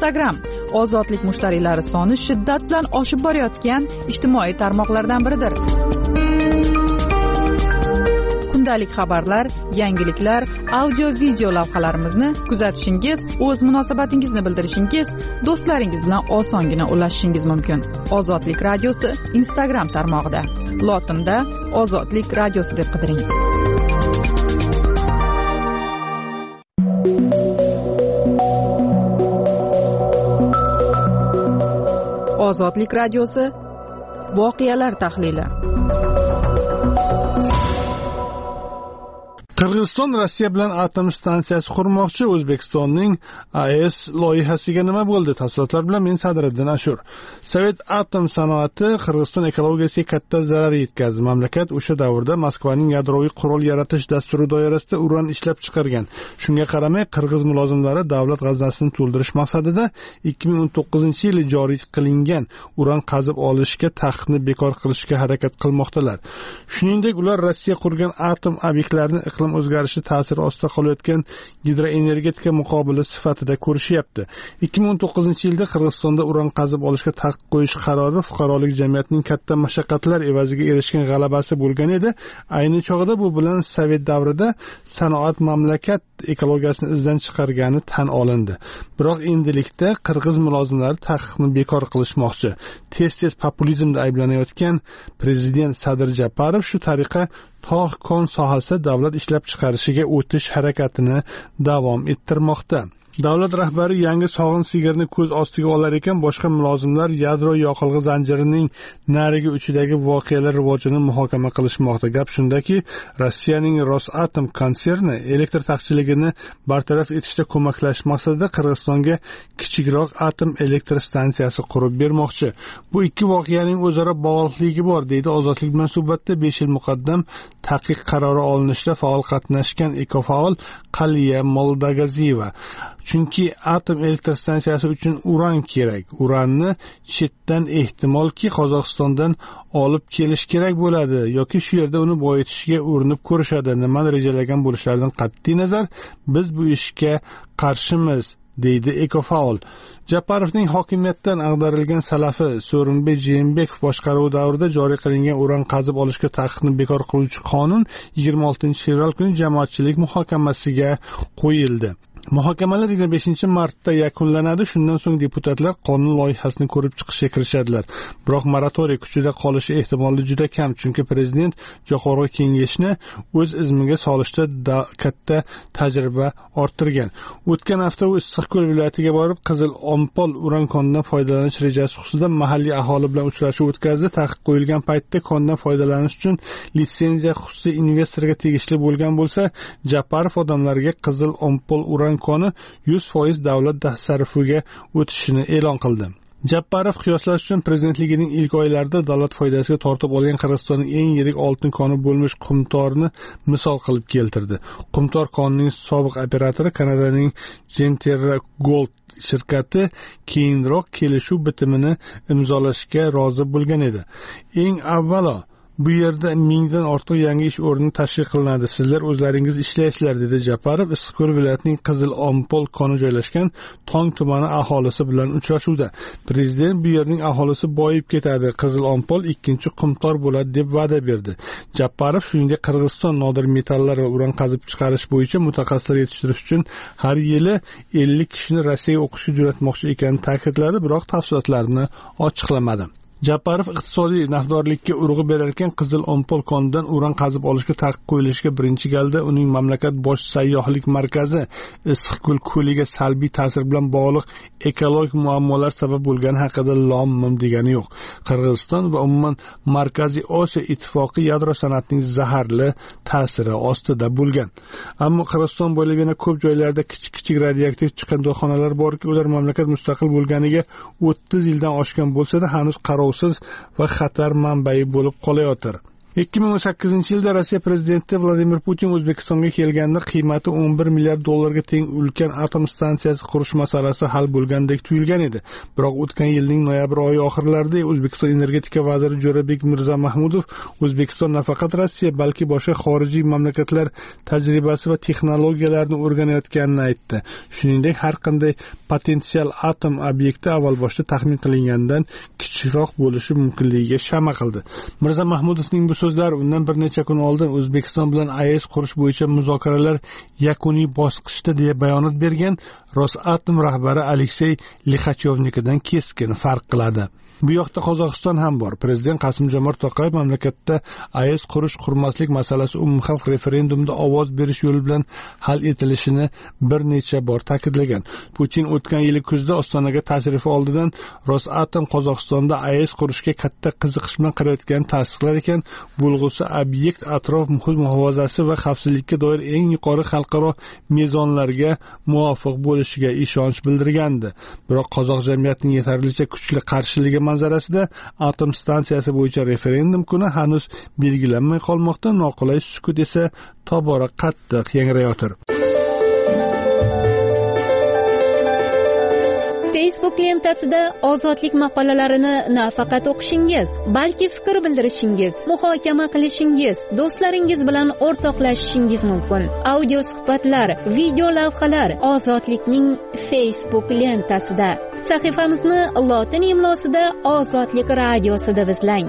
Instagram ozodlik mushtariylari soni shiddat bilan oshib borayotgan ijtimoiy tarmoqlardan biridir. Kundalik xabarlar, yangiliklar, audio-video lavhalarimizni kuzatishingiz, o'z munosabatingizni bildirishingiz, do'stlaringiz bilan osongina ulashishingiz mumkin. Ozodlik radiosi Instagram tarmog'ida. Lotinda Ozodlik radiosi deb qidiring. Ozodlik radiosi voqealar tahlili. Qirg'iziston Rossiya bilan atom stansiyasi qurmoqchi. O'zbekistonning AES loyihasiga nima bo'ldi? Tafsilotlar bilan men Sadriddin Ashur. Sovet atom sanoati Qirg'iziston ekologiyasiga katta zarar yetkazdi. Mamlakat o'sha davrda Moskvaning yadroviy qurol yaratish dasturi doirasida uran ishlab chiqargan. Shunga qaramay, qirg'iz mulozimlari davlat g'aznasini to'ldirish maqsadida 2019-yili joriy qilingan uran qazib olishga taqiqni bekor qilishga harakat qilmoqdalar. Shuningdek, ular Rossiya qurgan atom obyektlarini iqlim o'zgarishi ta'siri ostida qolayotgan gidroenergetika muqobili sifatida ko'rishyapti. 2019-yilda Qirg'izistonda uran qazib olishga taqiq qo'yish qarori fuqarolik jamiyatining katta mashaqqatlar evaziga erishgan g'alabasi bo'lgan edi. Ayni chog'da bu bilan Sovet davrida sanoat mamlakat ekologiyasini izdan chiqargani tan olindi. Biroq endilikda qirg'iz mulozimlari taqiqni bekor qilishmoqchi. Tez-tez populizmda ayblanayotgan prezident Sadir Japarov shu tariqa tog' kon sohasida davlat ishlab chiqarishiga o'tish harakatini davom ettirmoqda. Davlat rahbari yangi sog'in sigirni ko'z ostiga olar ekan, boshqa mulozimlar yadro yoqilg'i zanjirining narigi uchidagi voqealar rivojini muhokama qilishmoqda. Gap shundaki, Rossiyaning Rosatom konserni elektr taqchilligini bartaraf etishda ko'maklash maqsadida Qirg'izistonga kichikroq atom elektr stansiyasi qurib bermoqchi. Bu ikki voqeaning o'zaro bog'liqligi bor, deydi Ozodlik bilan suhbatda 5 yil muqaddam taqiq qarori olinishida faol qatnashgan ekofaol Qaliya Moldagaziyeva. Chunki atom elektr stansiyasi uchun uran kerak. Uranni chetdan ehtimolki Qozog'istondan olib kelish kerak bo'ladi yoki shu yerda uni boyitishga urinib ko'rishadi. Nimani rejalagan bo'lishlaridan qat'iy nazar biz bu ishga qarshimiz, deydi ekofaol. Japarovning hokimiyatdan ag'darilgan salafi So'rinbek Jeenbekov boshqaruvi davrida joriy qilingan uran qazib olishga taqiqni bekor qiluvchi qonun 26-fevral kuni jamoatchilik muhokamasiga qo'yildi. Muhokamalar 25-martda yakunlanadi. Shundan so'ng deputatlar qonun loyihasini ko'rib chiqishga kirishadilar. Biroq moratoriy kuchida qolishi ehtimoli juda kam, chunki prezident Jo'qorg'i Kengashni o'z izmiga solishda katta tajriba orttirgan. O'tgan hafta u Issiqko'l viloyatiga borib, Qizil Ompol uran konidan foydalanish rejasi xususida mahalliy aholi bilan uchrashuv o'tkazdi. Taqiq qo'yilgan paytda kondan foydalanish uchun litsenziya xususiy investorga tegishli bo'lgan bo'lsa, Japarov odamlarga Qizil Ompol uran koni 100% davlat tasarrufiga o'tishini e'lon qildi. Japarov qiyoslash uchun prezidentligining ilk oylarida davlat foydasiga tortib olgan Qirg'izistonning eng yirik oltin koni bo'lmish Qumtorni misol qilib keltirdi. Qumtor konining sobiq operatori Kanadaning Genterra Gold shirkati keyinroq kelishuv bitimini imzolashga rozi bo'lgan edi. Eng avvalo bu yerda 1000 dan ortiq yangi ish o'rni tashkil qilinadi. Sizlar o'zlaringiz ishlaysizlar, dedi Japarov Issiqko'l viloyatining Qizil Ompol koni joylashgan Tong tumani aholisi bilan uchrashuvda. Prezident bu yerning aholisi boyib ketadi, Qizil Ompol ikkinchi Qumtor bo'ladi deb va'da berdi. Japarov shuningdek Qirg'iziston nodir metallar va uran qazib chiqarish bo'yicha mutaxassislar yetishtirish uchun har yili 50 kishini Rossiyaga o'qishga jo'natmoqchi ekanini ta'kidladi, biroq tafsilotlarni ochiqlamadi. Japarov iqtisodiy nafdorlikka urg'u berar ekan, Qizil Ompol konidan uran qazib olishga taqiq qo'yilishiga birinchi galda uning mamlakat bosh sayyohlik markazi Issiqko'l ko'liga salbiy ta'sir bilan bog'liq ekologik muammolar sabab bo'lgani haqida lom-mim degani yo'q. Qirg'iziston va umuman Markaziy Osiyo ittifoqi yadro san'atining zaharli ta'siri ostida bo'lgan. Ammo Qirg'iziston bo'ylab yana ko'p joylarda kichik radioaktiv chiqindixonalar borki, ular mamlakat mustaqil bo'lganiga 30 yildan oshgan bo'lsa-da, hanuz qarovsiz va xatar manbai bo'lib qolayotir. 2018-yilda Rossiya prezidenti Vladimir Putin O'zbekistonga kelganda qiymati 11 milliard dollarga teng ulkan atom stansiyasi qurish masalasi hal bo'lgandek tuyulgan edi. Biroq o'tgan yilning noyabr oyi oxirlarida O'zbekiston energetika vaziri Jo'rabek Mirzamahmudov O'zbekiston nafaqat Rossiya, balki boshqa xorijiy mamlakatlar tajribasi va texnologiyalarni o'rganayotganini aytdi. Shuningdek, har qanday potensial atom obyekti avval boshda taxmin qilingandan kichikroq bo'lishi mumkinligiga shama qildi. Mirzamahmudovning bu so'zlar undan bir necha kun oldin O'zbekiston bilan AES qurish bo'yicha muzokaralar yakuniy bosqichda deya bayonot bergan Rosatom rahbari Aleksey Lixachyovnikidan keskin farq qiladi. Bu yoqda Qozog'iston ham bor. Prezident Qosim-Jomart To'qayev mamlakatda AES qurish-qurmaslik masalasi umumxalq referendumida ovoz berish yo'li bilan hal etilishini bir necha bor ta'kidlagan. Putin o'tgan yil kuzda Ostonaga tashrifi oldidan Rosatom Qozog'istonda AES qurishga katta qiziqish bilan qarayotganini tasdiqlar ekan, bo'lg'usi obyekt atrof muhit muhofazasi va xavfsizlikka doir eng yuqori xalqaro mezonlarga muvofiq bo'lishiga ishonch bildirgandi. Biroq qozoq jamiyatining yetarlicha kuchli qarshiligi manzarasida atom stansiyasi bo'yicha referendum kuni hanuz belgilanmay qolmoqda. Noqulay sukut esa tobora qattiq yangrayotir. Facebook lentasida ozodlik maqolalarini nafaqat o'qishingiz, balki fikr bildirishingiz, muhokama qilishingiz, do'stlaringiz bilan o'rtoqlashishingiz mumkin. Audio suhbatlar, video lavhalar Ozodlikning Facebook lentasida. Sahifamizni lotin imlosida Ozodlik radiosi deb izlang.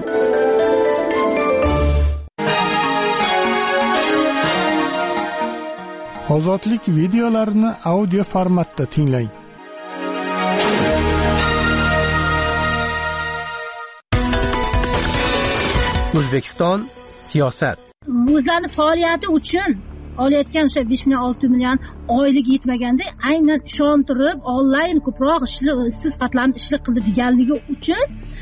Ozodlik videolarini audio formatda tinglang. O'zbekiston siyosat. O'zlarining faoliyati uchun olayotgan o'sha 5 million 6 million oylik yetmaganda aynan ishontirib onlayn ko'proq ishsiz qatlamni ishlik qildi deganligi uchun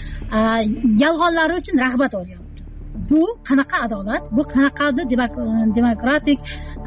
yolg'onlari uchun rag'bat olyapti. Bu qanaqa adolat? Bu qanaqa demokratik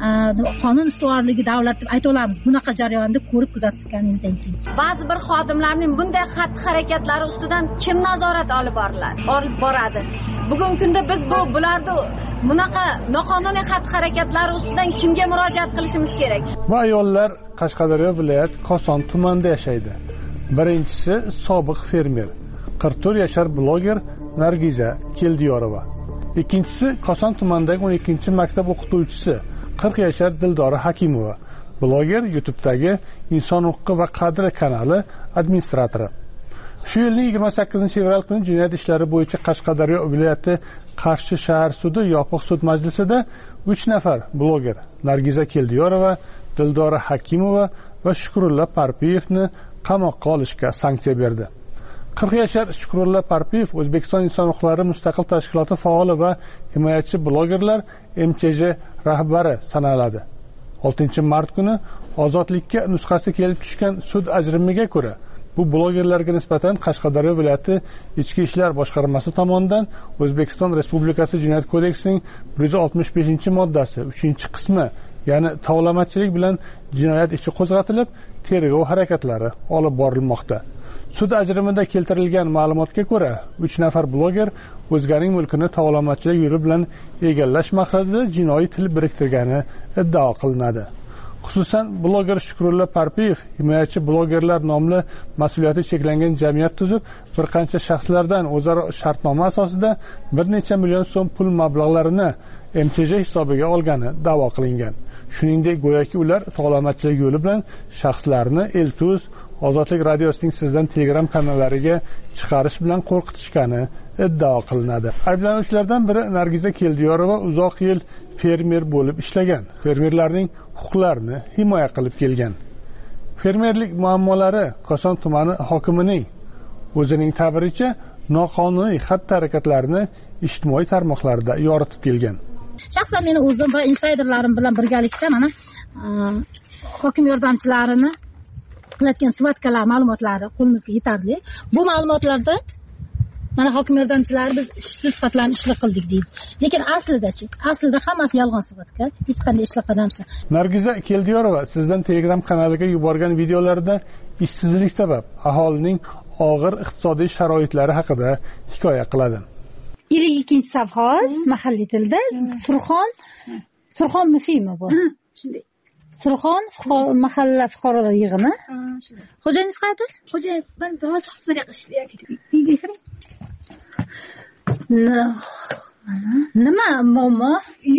qonun ustuvorligi davlat deb ayta olamiz? Bunaqa jarayonni ko'rib kuzatganingizdan keyin ba'zi bir xodimlarning bunday xatti-harakatlari ustidan kim nazorat olib boradi? Bugungi kunda biz bularni bunaqa noqonuniy xatti-harakatlari ustidan kimga murojaat qilishimiz kerak? Bu ayollar Qashqadaryo viloyat Koson tumanida yashaydi. Birinchisi sobiq fermer, 44 yashar bloger Nargiza Keldiyorova. Ikkinchisi Koson tumanidagi 12-maktab o'qituvchisi 40 yashar Dildora Hakimova, bloger, YouTube'dagi Inson huquqi va qadri kanali administratori. Shu yilning 28-fevral kuni jinoyat ishlari bo'yicha Qashqadaryo viloyati Qarshi shahar sudi yopiq sud majlisida 3 nafar bloger Nargiza Keldiyorova, Dildora Hakimova va Shukrulla Parpiyevni qamoqqa olishga sanksiya berdi. 40 yashar Shukrulla Parpiyev O'zbekiston inson huquqlari mustaqil tashkiloti faoli va himoyachi blogerlar MCJ rahbari sanaladi. 6-mart kuni ozodlikka nusxasi kelib tushgan sud ajrimiga ko'ra bu blogerlarga nisbatan Qashqadaryo viloyati Ichki ishlar boshqarmasi tomonidan O'zbekiston Respublikasi Jinoyat kodeksining 165-moddasi 3-qismi, ya'ni tovlamachilik bilan jinoyat ishi qo'zg'atilib, tergov harakatlari olib borilmoqda. Sud ajrimida keltirilgan ma'lumotga ko'ra, 3 nafar bloger o'zganing mulkini tovlamachilik yo'li bilan egallash maqsadida jinoiy til biriktirgani iddao qilinadi. Xususan, bloger Shukrulla Parpiyev himoyachi blogerlar nomli mas'uliyati cheklangan jamiyat tuzib, bir qancha shaxslardan o'zaro shartnoma asosida bir necha million so'm pul mablag'larini MCJ hisobiga olgani da'vo qilingan. Shuningdek, go'yoki ular tovlamachilik yo'li bilan shaxslarni Eltuz Ozodlik radiosining sizdan Telegram kanallariga chiqarish bilan qo'rqitishgani iddao qilinadi. Ayblanuvchilardan biri Nargiza Keldiyorova uzoq yil fermer bo'lib ishlagan. Fermerlarning huquqlarini himoya qilib kelgan. Fermerlik muammolari Koson tumani hokimining o'zining ta'biricha noqonuniy xatti-harakatlarni ijtimoiy tarmoqlarda yoritib kelgan. Shaxsan meni o'zim va insiderlarim bilan birgalikda mana hokim yordamchilarini qilayotgan svatkalar ma'lumotlari qo'limizga yetarli. Bu ma'lumotlarda mana hokim yordamchilari biz ishsiz qatlam ishlik qildik deydi. Lekin aslida hammasi yolg'on svatka, hech qanday ishlik qilmagan. Nargiza Keldiyorova sizdan Telegram kanaliga yuborgan videolarda ishsizlik sabab aholining og'ir iqtisodiy sharoitlari haqida hikoya qiladi. 52 savxoz mahalliy tilda Surxon mufimi bu. Shunday. Surxon mahalla fuqarolar yig'ini. Xo'jayingiz qayerda? Xo'jayin men hozir xizmat ishlayapti. Uyga kiring. Nima muammo?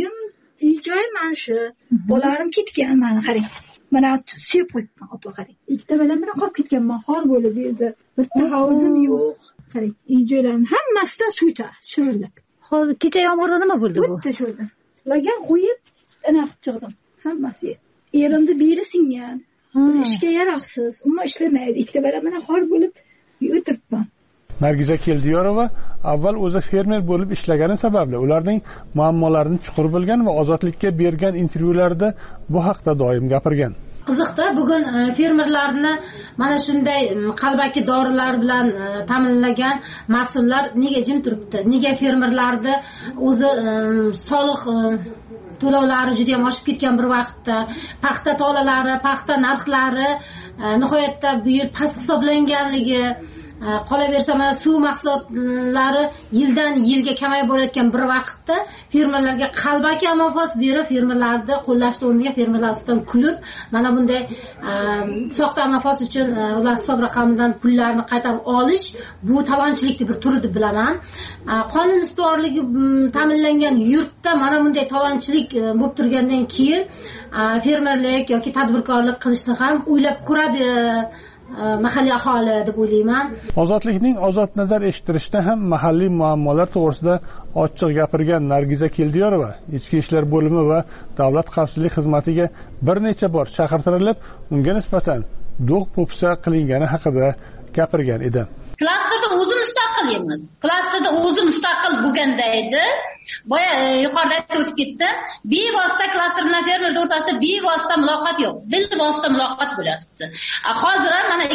Uy-joy mana shu. Bolalarim ketgan mana qarang. Mana suyib qo'yibman, opa qarang. Ikkita balam bilan qolib ketganman, xor bo'lib edi. Bitta hovuzim yo'q. Qarang, uy-joylarning hammasidan suv shirillab. Hozir kecha yomg'irda nima bo'ldi bu? Bitta sho'rda. Lagan qo'yib, anaqa chiqdim. Hammasi. Erimni beri singan. Ishga yaroqsiz. Umuman ishlamaydi. Ikkita balam bilan xor bo'lib o'tiribman. Nargiza Keldiyorova avval o'zi fermer bo'lib ishlagani sababli ularning muammolarini chuqur bilgan va Ozodlikka bergan intervyularida bu haqda doim gapirgan. Qiziqda bugun fermerlarni mana shunday qalbaki dorilar bilan ta'minlagan mas'ullar nega jim turibdi? Nega fermerlarni o'zi soliq to'lovlari juda ham oshib ketgan bir vaqtda, paxta tolalari, paxta narxlari nihoyatda bu yil past hisoblanganligi, qolaversa mana suv mahsulotlari yildan yilga kamayib borayotgan bir vaqtda fermerlarga qalbaki amofoz berib, fermerlarni qo'llashni o'rniga fermerlar ustidan kulib, mana bunday soxta amofoz uchun ular hisob raqamidan pullarni qaytarib olish bu talonchilikning bir turi deb bilaman. Qonun ustuvorligi ta'minlangan yurtda mana bunday talonchilik bo'lib turgandan keyin fermerlik yoki tadbirkorlik qilishni ham o'ylab ko'radi mahalliy aholi deb o'ylayman. Ozodlikning ozod nazar eshittirishda ham mahalliy muammolar to'g'risida ochiq gapirgan Nargiza Keldiyorova ichki ishlar bo'limi va davlat xavfsizlik xizmatiga bir necha bor chaqirtirilib, unga nisbatan do'q-po'pisa qilingani haqida gapirgan edi. Klasterda o'zi mustaqil emas. Klasterda o'zi mustaqil bo'lganda edi. Boya yuqorida aytib o'tib ketdim. Bevosita klaster bilan fermer o'rtasida bevosita muloqot yo'q. Bilvosita muloqot bo'lyapti. Hozir ham mana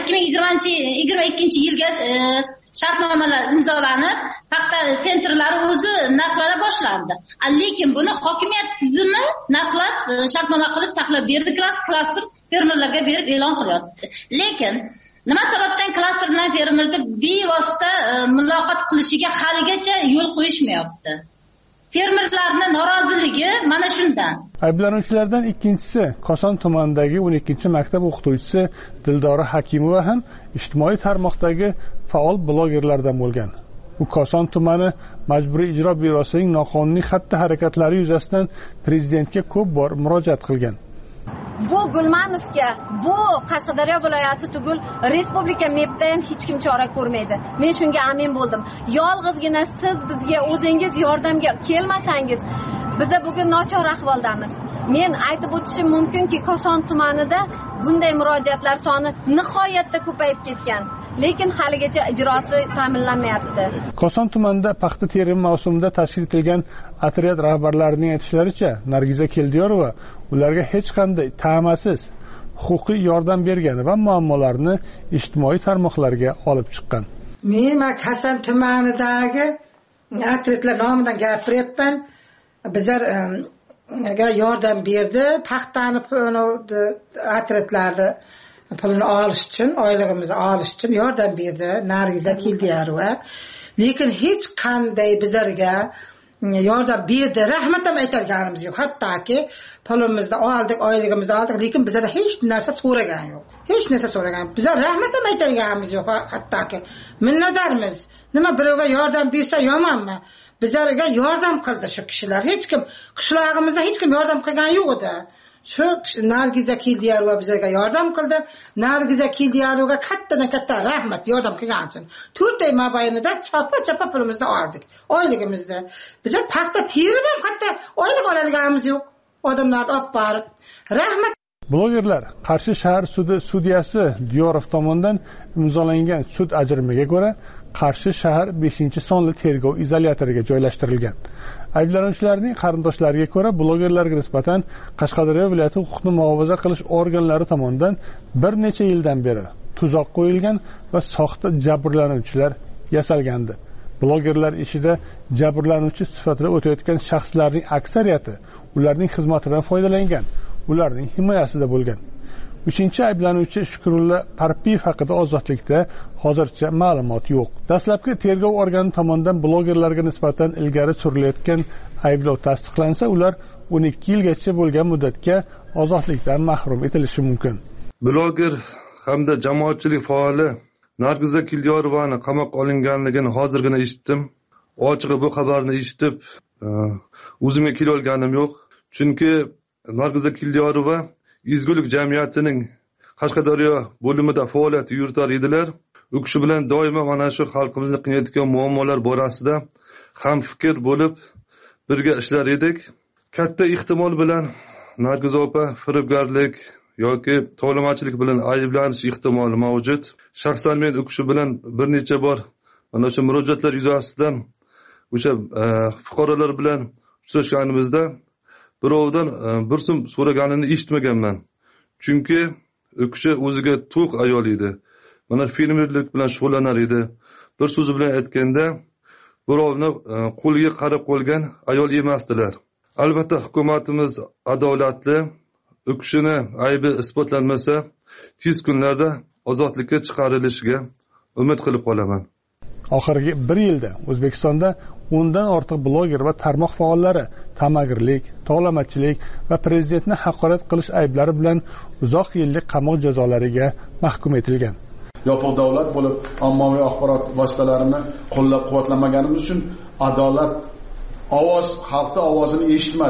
2022-yilga shartnomalar imzolanib, paxta sentrlari o'zi narxlari boshlandi. Lekin buni hokimiyat tizimi narxlab shartnoma qilib taklif berdi, klaster fermerlarga berib e'lon qilyapti. Lekin nima sababdan klaster bilan fermerni bevosita muloqot qilishiga haligacha yo'l qo'yishmayapti? Fermerlarning noroziligi mana shundan. Ayblanuvchilardan ikkinchisi Koson tumanidagi 12-maktab o'qituvchisi Dildora Hakimova ham ijtimoiy tarmoqdagi faol blogerlardan bo'lgan. U Koson tumani Majburiy ijro byurosining noqonuniy xatti-harakatlari yuzasidan prezidentga ko'p bor murojaat qilgan. Bu Gulmanovga, bu Qashqadaryo viloyati tugul respublika MEPda ham hech kim chora ko'rmaydi. Men shunga amin bo'ldim. Yolg'izgina siz bizga o'zingiz yordamga kelmasangiz, biz bugun nochor ahvoldamiz. Men aytib o'tishim mumkinki, Koson tumanida bunday murojaatlar soni nihoyatda ko'payib ketgan. Lekin haligacha ijrosi ta'minlanmayapti. Koson tumanida paxta terim mavsumida tashkil etilgan otryad rahbarlarining aytishlaricha, Nargiza Keldiyorova ularga hech qanday ta'masiz huquqiy yordam bergan va muammolarni ijtimoiy tarmoqlarga olib chiqqan. Men Koson tumanidagi otryadlar nomidan gapiryapman. Bizlar yordam berdi, paxtani otryadlarni pulini olish uchun, oylig'imizni olish uchun yordam berdi Nargiza Keldiyorova. Lekin hech qanday bizlarga yordam berdi, rahmat ham aytganimiz yo'q. Hattoki pulimizni oldik, oylig'imizni oldik, lekin bizlar hech narsa so'ragan yo'q. Hech narsa so'ragan. Bizlar rahmat ham aytganimiz yo'q. Hattoki minnatdormiz. Nima birovga yordam bersa yomonmi? Bizlarga yordam qildi shu kishilar. Hech kim qishlog'imizda hech kim yordam qilgan yo'q edi. Shu Nargiza Keldiyorova bizlarga yordam qildi. Nargiza Keldiyorovaga katta rahmat yordam qilgan uchun. 4 oy mobaynida chapa pulimizni oldik. Oyligimizni. Bizlar paxta terib ham katta oylik oladiganimiz yo'q. Odamlarni olib borib. Rahmat. Blogerlar Qarshi shahar sudi sudyasi Diyorov tomonidan imzolangan sud ajrimiga ko'ra Qarshi shahar 5-sonli tergov izolyatoriga joylashtirilgan. Ayblanuvchilarning qarindoshlariga ko'ra, blogerlarga nisbatan Qashqadaryo viloyati huquqni muhofaza qilish organlari tomonidan bir necha yildan beri tuzoq qo'yilgan va soxta jabrlanuvchilar yasalgandi. Blogerlar ishida jabrlanuvchi sifatida o'tayotgan shaxslarning aksariyati ularning xizmatidan foydalangan, ularning himoyasida bo'lgan. Uchinchi ayblanuvchi Shukurulla Parpiyev haqida ozodlikda hozircha ma'lumot yo'q. Dastlabki tergov organi tomonidan blogerlarga nisbatan ilgari surilayotgan ayblov tasdiqlansa, ular 12 yilgacha bo'lgan muddatga ozodlikdan mahrum etilishi mumkin. Bloger hamda jamoatchilik faoli Nargiza Kildiyorovani qamoqqa olinganligini hozirgina eshitdim. Ochig'i bu xabarni eshitib, o'zimga kela olganim yo'q. Chunki Nargiza Kildiyorova Izgulik jamiyatining Qashqadaryo bo'limida faoliyat yuritar edilar. U kishi bilan doimo mana shu xalqimizni qiynayotgan muammolar borasida ham fikr bo'lib birga ishlar edik. Katta ehtimol bilan Nargiza opa firibgarlik yoki tovlamachilik bilan ayblanish ehtimoli mavjud. Shaxsan men u kishi bilan bir necha bor mana shu murojaatlar yuzasidan o'sha fuqarolar bilan uchrashganimizda birovdan bir so'm so'raganini eshitmaganman. Chunki u kishi o'ziga to'q ayol edi. Mana fermerlik bilan shug'ullanar edi. Bir so'z bilan aytganda, birovni qo'liga qarab qo'ygan ayol emasdilar. Albatta hukumatimiz adolatli. U kishini aybi isbotlanmasa, tez kunlarda ozodlikka chiqarilishiga umid qilib qolaman. Oxirgi 1 yilda O'zbekistonda 10 dan ortiq bloger va tarmoq faollari tamagirlik, tovlamachilik va prezidentni haqorat qilish ayblari bilan uzoq yillik qamoq jazolariga mahkum etilgan. Yopiq davlat bo'lib, ommaviy axborot vositalarini qo'llab-quvvatlaganimiz uchun adolat xalqning ovozini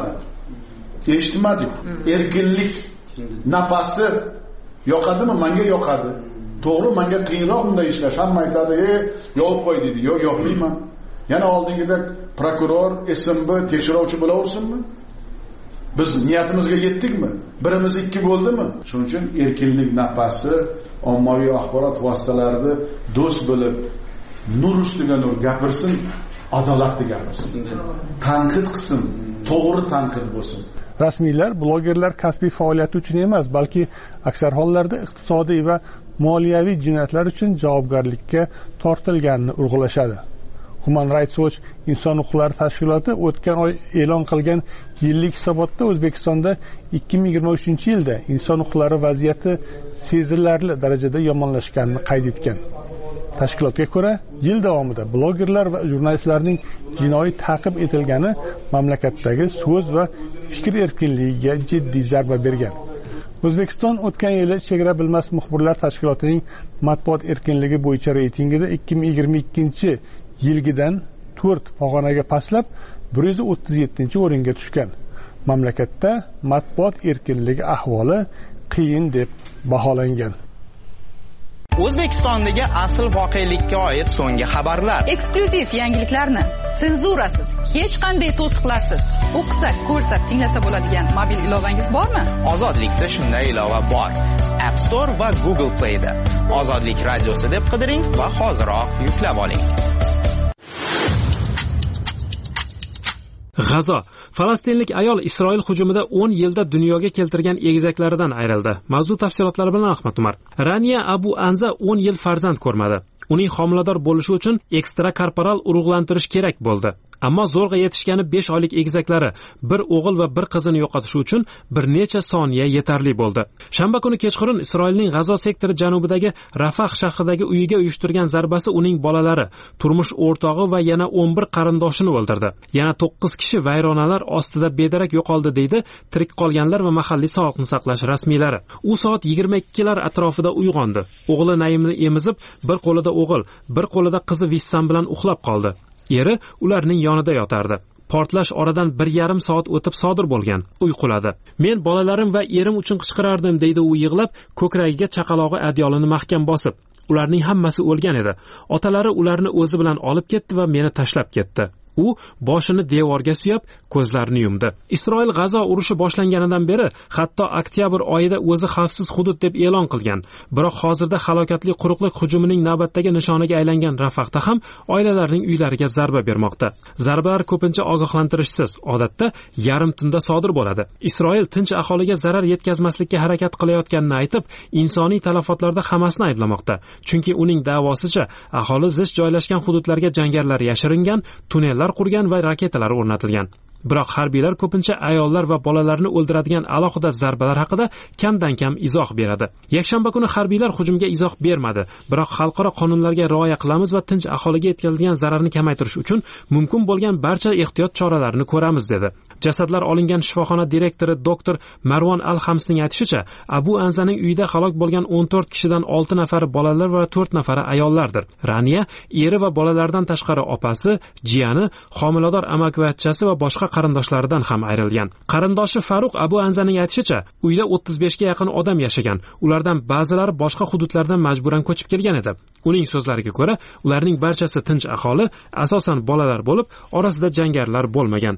eshitmadik. Erkinlik nafasi yoqadimi? Menga yoqadi. To'g'ri, menga qiyinroq bunday ishlash. Hamma aytadi, "Yo'q qo'y" dedi. Yo'q, yo'qlayman. Yana oldingida prokuror, SMB tekshiruvchi bo'laversinmi? Biz niyatimizga yetdikmi? Birimiz ikki bo'ldimi? Shuning uchun erkinlik nafasi ommaviy axborot vositalarida do'st bo'lib, nur ustiga nur gapirsin, adolatli gapirsin. Tanqid qilsin, to'g'ri tanqid bo'lsin. Rasmiylar blogerlar kasbiy faoliyati uchun emas, balki aksar hollarda iqtisodiy va moliyaviy jinoyatlar uchun javobgarlikka tortilganini urg'ulashadi. Human Rights Watch inson huquqlari tashkiloti o'tgan oy e'lon qilgan yillik hisobotda O'zbekistonda 2023-yilda inson huquqlari vaziyati sezilarli darajada yomonlashganini qayd etgan. Tashkilotga ko'ra, yil davomida blogerlar va jurnalistlarning jinoiy ta'qib etilgani mamlakatdagi so'z va fikr erkinligiga jiddiy zarba bergan. O'zbekiston o'tgan yili Chegara bilmas muxbirlar tashkilotining matbuot erkinligi bo'yicha reytingida 2022-yilgidan 4 pog'onaga pastlab 137-o'ringa tushgan. Mamlakatda matbuot erkinligi ahvoli qiyin deb baholangan. O'zbekistondagi asl voqelikka oid so'nggi xabarlar. Eksklyuziv yangiliklarni senzurasiz, hech qanday to'siqlarsiz o'qisa, ko'rsa, tinglasa bo'ladigan mobil ilovangiz bormi? Ozodlikda shunday ilova bor. App Store va Google Play da. Ozodlik radiosi deb qidiring va hoziroq yuklab oling. G'azo. Falastinlik ayol Isroil hujumida 10 yilda dunyoga keltirgan egizaklaridan ayrildi. Mavzu tafsilotlari bilan Ahmad Umar. Raniya Abu Anza 10 yil farzand ko'rmadi. Uning homilador bo'lishi uchun ekstrakorporal urug'lantirish kerak bo'ldi. Ammo zo'rg'a yetishgani 5 oylik egizaklari, bir o'g'il va bir qizini yo'qotishi uchun bir necha soniya yetarli bo'ldi. Shanba kuni kechqurun Isroilning G'azo sektori janubidagi Rafah shahridagi uyiga uyushtirgan zarbasi uning bolalari, turmush o'rtog'i va yana 11 qarindoshini o'ldirdi. Yana 9 kishi vayronalar ostida bedarak yo'qoldi deydi tirik qolganlar va mahalliy sog'liqni saqlash rasmiylari. U soat 22lar atrofida uyg'ondi. O'g'li Naimni emizib, bir qo'lida o'g'il, bir qo'lida qizi Vissam bilan uxlab qoldi. Eri ularning yonida yotardi. Portlash oradan 1,5 soat o'tib sodir bo'lgan. Uyquladi. Men bolalarim va erim uchun qichqirardim deydi u yig'lab, ko'kragiga chaqalog'i adyolini mahkam bosib. Ularning hammasi o'lgan edi. Otalari ularni o'zi bilan olib ketdi va meni tashlab ketdi. U boshini devorga suyab, ko'zlarini yumdi. Isroil G'azo urushi boshlanganidan beri, hatto oktyabr oyida o'zi xavfsiz hudud deb e'lon qilgan. Biroq hozirda halokatli quruqlik hujumining navbatdagi nishoniga aylangan Rafahda ham oilalarning uylariga zarba bermoqda. Zarbalar ko'pincha ogohlantirishsiz, odatda yarim tunda sodir bo'ladi. Isroil tinch aholiga zarar yetkazmaslikka harakat qilayotganini aytib, insoniy talafotlarda Hamasni ayblamoqda. Chunki uning da'vosicha, aholi zich joylashgan hududlarga jangarilar yashiringan, tunnellar qurgan va raketalar o'rnatilgan. biroq harbiylar ko'pincha ayollar va bolalarni o'ldiradigan alohida zarbalar haqida kamdan kam izoh beradi. Yakshanba kuni harbiylar hujumga izoh bermadi, biroq xalqaro qonunlarga rioya qilamiz va tinch aholiga yetkazilgan zararni kamaytirish uchun mumkin bo'lgan barcha ehtiyot choralarini ko'ramiz dedi. Jasadlar olingan shifoxona direktori doktor Marwan Al-Hamsning aytishicha, Abu Anzaning uyida halok bo'lgan 14 kishidan 6 nafari bolalar va 4 nafari ayollardir. Raniya eri va bolalardan tashqari opasi, jiyani, homilador amakivachchasi va boshqa qarindoshlaridan ham ayrilgan. Qarindoshi Faruq Abu Anzaning aytishicha, uyda 35 ga yaqin odam yashagan. Ulardan ba'zilari boshqa hududlardan majburan ko'chib kelgan edi. Uning so'zlariga ko'ra, ularning barchasi tinch aholi, asosan bolalar bo'lib, orasida jangarilar bo'lmagan.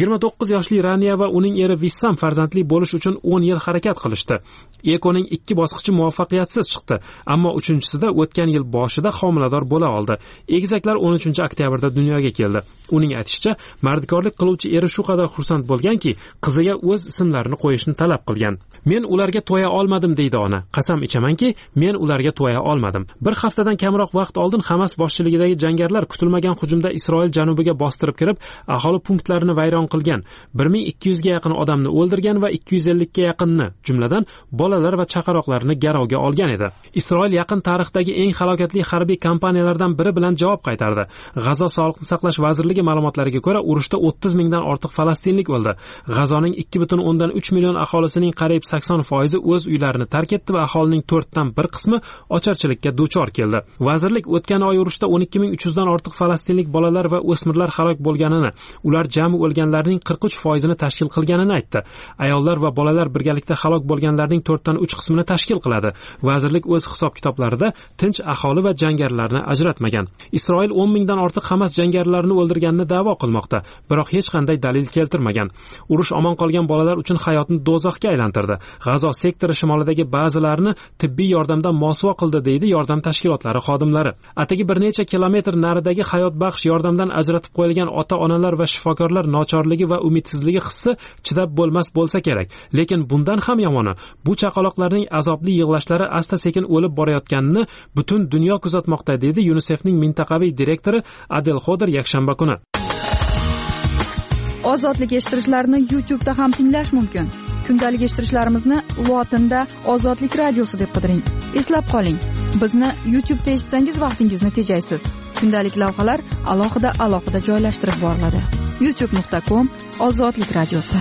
29 yoshli Raniya va uning eri Vissam farzandli bo'lish uchun 10 yil harakat qilishdi. Ekoning 2 bosqichi muvaffaqiyatsiz chiqdi, ammo 3-chisida o'tgan yil boshida homilador bo'la oldi. Egizaklar 13-oktyabrda dunyoga keldi. Uning aytishicha, mardkorlik qiluvchi eri shu qadar xursand bo'lganki, qiziga o'z ismlarini qo'yishni talab qilgan. Men ularga to'ya olmadim deydi ona. Qasam ichamanki, men ularga to'ya olmadim. Bir haftadan kamroq vaqt oldin Hamas boshchiligidagi jangarilar kutilmagan hujumda Isroil janubiga bostirib kirib, aholi punktlarini vayron qilgan. 1200 ga yaqin odamni o'ldirgan va 250 ga yaqinni, jumladan bolalar va chaqaloqlarni garovga olgan edi. Isroil yaqin tarixdagi eng halokatli harbiy kampaniyalardan biri bilan javob qaytardi. G'azo sog'liqni saqlash vazirligi ma'lumotlariga ko'ra, urushda 30 mingdan ortiq falastinlik o'ldi. G'azoning 2,3 million aholisining qariyb 80% o'z uylarini tark etdi va aholining 4dan 1 qismi ocharchilikka duchor keldi. Vazirlik o'tgan oy urushda 12300 dan ortiq falastinlik bolalar va o'smirlar halok bo'lganini, ular jami o'lganlarning 43% ni tashkil qilganini aytdi. Ayollar va bolalar birgalikda halok bo'lganlarning 4dan 3 qismini tashkil qiladi. Vazirlik o'z hisob-kitoblarida tinch aholi va jangarilarni ajratmagan. Isroil 10 mingdan ortiq Hamas jangarilarini o'ldirganini da'vo qilmoqda, biroq hech qanday dalil keltirmagan. Urush omon qolgan bolalar uchun hayotni do'zaxga aylantirdi. G'azo sektori shimolidagi ba'zilarini tibbiy yordamdan mosuvo qildi deydi yordam tashkilotlari xodimlari. Atigi bir necha kilometr naridagi hayot baxsh yordamdan ajratib qo'yilgan ota-onalar va shifokorlar nochorligi va umidsizligi hissi chidab bo'lmas bo'lsa kerak. Lekin bundan ham yomoni, bu chaqaloqlarning azobli yig'lashlari asta-sekin o'lib borayotganini butun dunyo kuzatmoqda deydi UNICEFning mintaqaviy direktori Adel Xoder yakshanba kuni. Ozodlik eshittirichlarini YouTube'da ham tinglash mumkin. Kundalik eshittirishlarimizni lotinda Ozodlik radiosi deb qidiring. Eslab qoling, bizni YouTube'da eshitsangiz vaqtingizni tejaysiz. Kundalik lavhalar alohida joylashtirib boriladi. youtube.com/Ozodlik radiosi.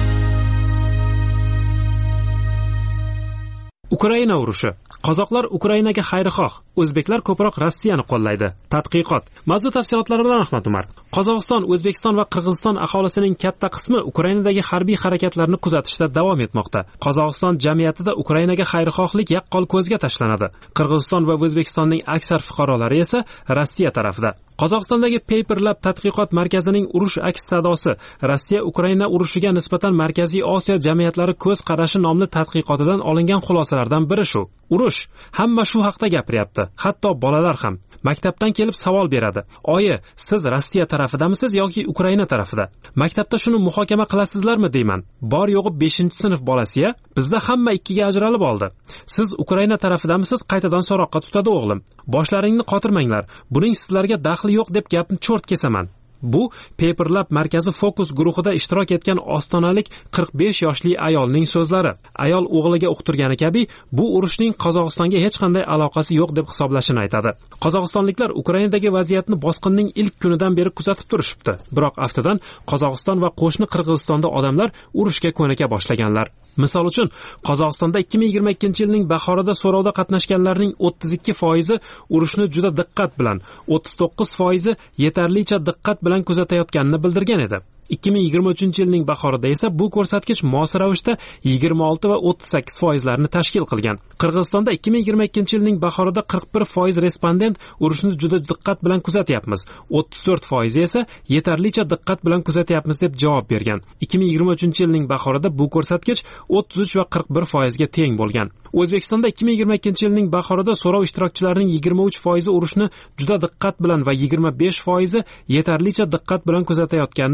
Ukraina urushi. Qozoqlar Ukrainaga xayrixoh, o'zbeklar ko'proq Rossiyani qo'llaydi. Tadqiqot. Mavzu tafsilotlari bilan Ahmad Umar. Qozog'iston, O'zbekiston va Qirg'iziston aholisining katta qismi Ukrainadagi harbiy harakatlarni kuzatishda davom etmoqda. Qozog'iston jamiyatida Ukrainaga xayrixohlik yaqqol ko'zga tashlanadi. Qirg'iziston va O'zbekistonning aksar fuqarolari esa Rossiya tarafida. Qozog'istondagi Paper Lab tadqiqot markazining urush aks sadosi Rossiya Ukraina urushiga nisbatan Markaziy Osiyo jamiyatlari ko'z qarashi nomli tadqiqotidan olingan xulosalardan biri shu. Urush, hamma shu haqda gapiryapti, hatto bolalar ham. Maktabdan kelib savol beradi. Oyi, siz Rossiya tarafidamisiz yoki Ukraina tarafida? Maktabda shuni muhokama qilasizlarmi deyman. Bor yo'g'i 5-sinf bolasiya, bizda hamma ikkiga ajralib oldi. Siz Ukraina tarafidamisiz? Qaytadan so'roqqa tutadi o'g'lim. Boshlaringni qotirmanglar. Buning sizlarga daxli yo'q deb gapni cho'rt kesaman. Bu Paper Lab markazi fokus guruhida ishtirok etgan ostonalik 45 yoshli ayolning so'zlari. Ayol o'g'liga uqtirgani kabi, bu urushning Qozog'istonga hech qanday aloqasi yo'q deb hisoblashini aytadi. Qozog'istonliklar Ukrainadagi vaziyatni bosqinning ilk kunidan beri kuzatib turishibdi. Biroq aftidan Qozog'iston va qo'shni Qirg'izistonda odamlar urushga ko'nika boshlaganlar. Misol uchun, Qozog'istonda 2022-yilning bahorida so'rovda qatnashganlarning 32% urushni juda diqqat bilan, 39% yetarlicha diqqat bilan kuzatayotganini bildirgan edi. 2023-yilning bahorida esa bu ko'rsatkich mos ravishda 26 va 38% tashkil qilgan. Qirg'izistonda 2022-yilning bahorida 41% respondent urushni juda diqqat bilan kuzatyapmiz, 34% esa yetarlicha diqqat bilan kuzatyapmiz deb javob bergan. 2023-yilning bahorida bu ko'rsatkich 33 va 41% ga teng bo'lgan. O'zbekistonda 2022-yilning bahorida so'rov ishtirokchilarining 23% urushni juda diqqat bilan va 25% yetarlicha diqqat bilan kuzatayotganini aytgan.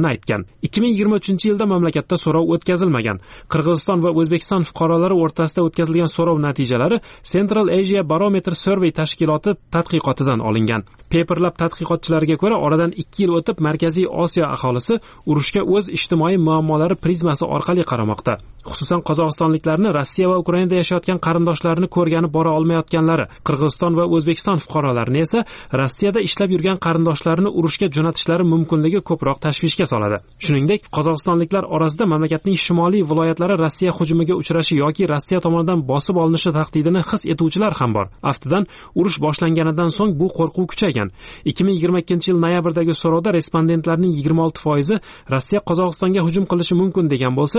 qilingan. 2023-yilda mamlakatda so'rov o'tkazilmagan. Qirg'iziston va O'zbekiston fuqarolari o'rtasida o'tkazilgan so'rov natijalari Central Asia Barometer Survey tashkiloti tadqiqotidan olingan. Paperlab tadqiqotchilariga ko'ra, oradan 2 yil o'tib Markaziy Osiyo aholisi urushga o'z ijtimoiy muammolari prizmasi orqali qaramoqda. Xususan qozog'istonliklarni Rossiya va Ukrainada yashayotgan qarindoshlarini ko'rgani bora olmayotganlari, Qirg'iziston va O'zbekiston fuqarolarini esa Rossiyada ishlab yurgan qarindoshlarini urushga jo'natishlari mumkinligi ko'proq tashvishga soladi. Shuningdek, qozog'istonliklar orasida mamlakatning shimoliy viloyatlari Rossiya hujumiga uchrashi yoki Rossiya tomonidan bosib olinishi tahdidini his etuvchilar ham bor. Aftidan, urush boshlanganidan so'ng bu qo'rquv kuchaygan. 2022-yil noyabrdagi so'rovda respondentlarning 26% Rossiya Qozog'istonga hujum qilishi mumkin degan bo'lsa,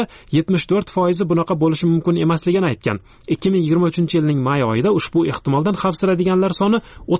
74% bunaqa bo'lishi mumkin emasligini aytgan. 2023-yilning may oyida ushbu ehtimoldan xavfsiradiganlar soni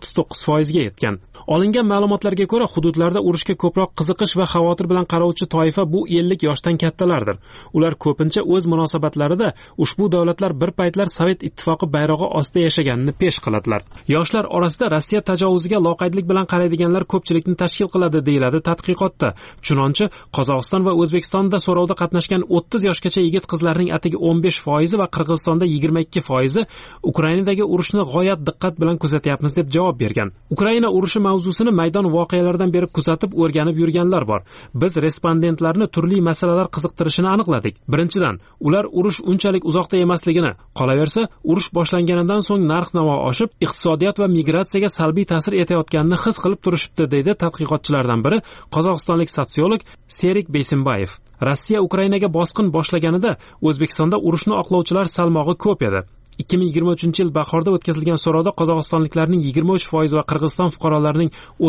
39% ga yetgan. Olingan ma'lumotlarga ko'ra, hududlarda urushga ko'proq qiziqish va xavotir bilan qarovchi toifa bu 50 yoshdan kattalardir. Ular ko'pincha o'z munosabatlarida ushbu davlatlar bir paytlar Sovet ittifoqi bayrog'i ostida yashaganini pesh qiladilar. Yoshlar orasida Rossiya tajovuziga loqaydlik bilan qaraydiganlar ko'pchilikni tashkil qiladi deyiladi tadqiqotda. Chunonchi Qozog'iston va O'zbekistonda so'rovda qatnashgan 30 yoshgacha yigit-qizlarning atigi 15% va Qirg'izistonda 22% Ukrainadagi urushni g'oyat diqqat bilan kuzatyapmiz deb javob bergan. Ukraina urushi mavzusini maydon voqealaridan beri kuzatib, o'rganib yurganlar bor. Biz respondentlarni turli masalalar qiziqtirishini aniqladik. Birinchidan, ular urush unchalik uzoqda emasligini, qolaversa, urush boshlanganidan so'ng narx-navo oshib, iqtisodiyot va migratsiyaga salbiy ta'sir etayotganini his qilib turishibdi, deydi tadqiqotchilardan biri Qozog'istonlik sotsiolog Serik Besimbayev. Rossiya Ukrainaga bosqin boshlaganida O'zbekistonda urushni oqlovchilar salmog'i ko'p edi. 2023-yil bahorda o'tkazilgan so'rovda qozog'istonliklarning 23% va Qirg'iziston fuqarolarining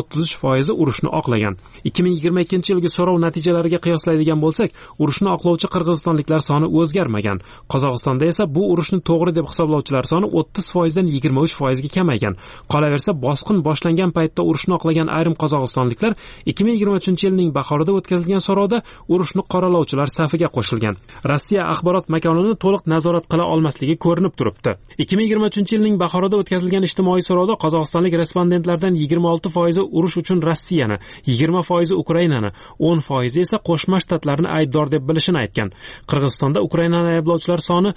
33% urushni oqlagan. 2022-yilgi so'rov natijalariga qiyoslaydigan bo'lsak, urushni oqlovchi qirg'izistonliklar soni o'zgarmagan. Qozog'istonda esa bu urushni to'g'ri deb hisoblovchilar soni 30% dan 23% ga kamaygan. Qolaversa, bosqin boshlangan paytda urushni oqlagan ayrim qozog'istonliklar 2023-yilning bahorida o'tkazilgan so'rovda urushni qoralovchilar safiga qo'shilgan. Rossiya axborot makonini to'liq nazorat qila olmasligi ko'rinib turibdi. 2023-yilning bahorida o'tkazilgan ijtimoiy so'rovda qozog'istonlik respondentlardan 26% urush uchun Rossiyani, 20% Ukrainani, 10% esa Qo'shma Shtatlarni aybdor deb bilishini aytgan. Qirg'izistonda Ukrainani ayblovchilar soni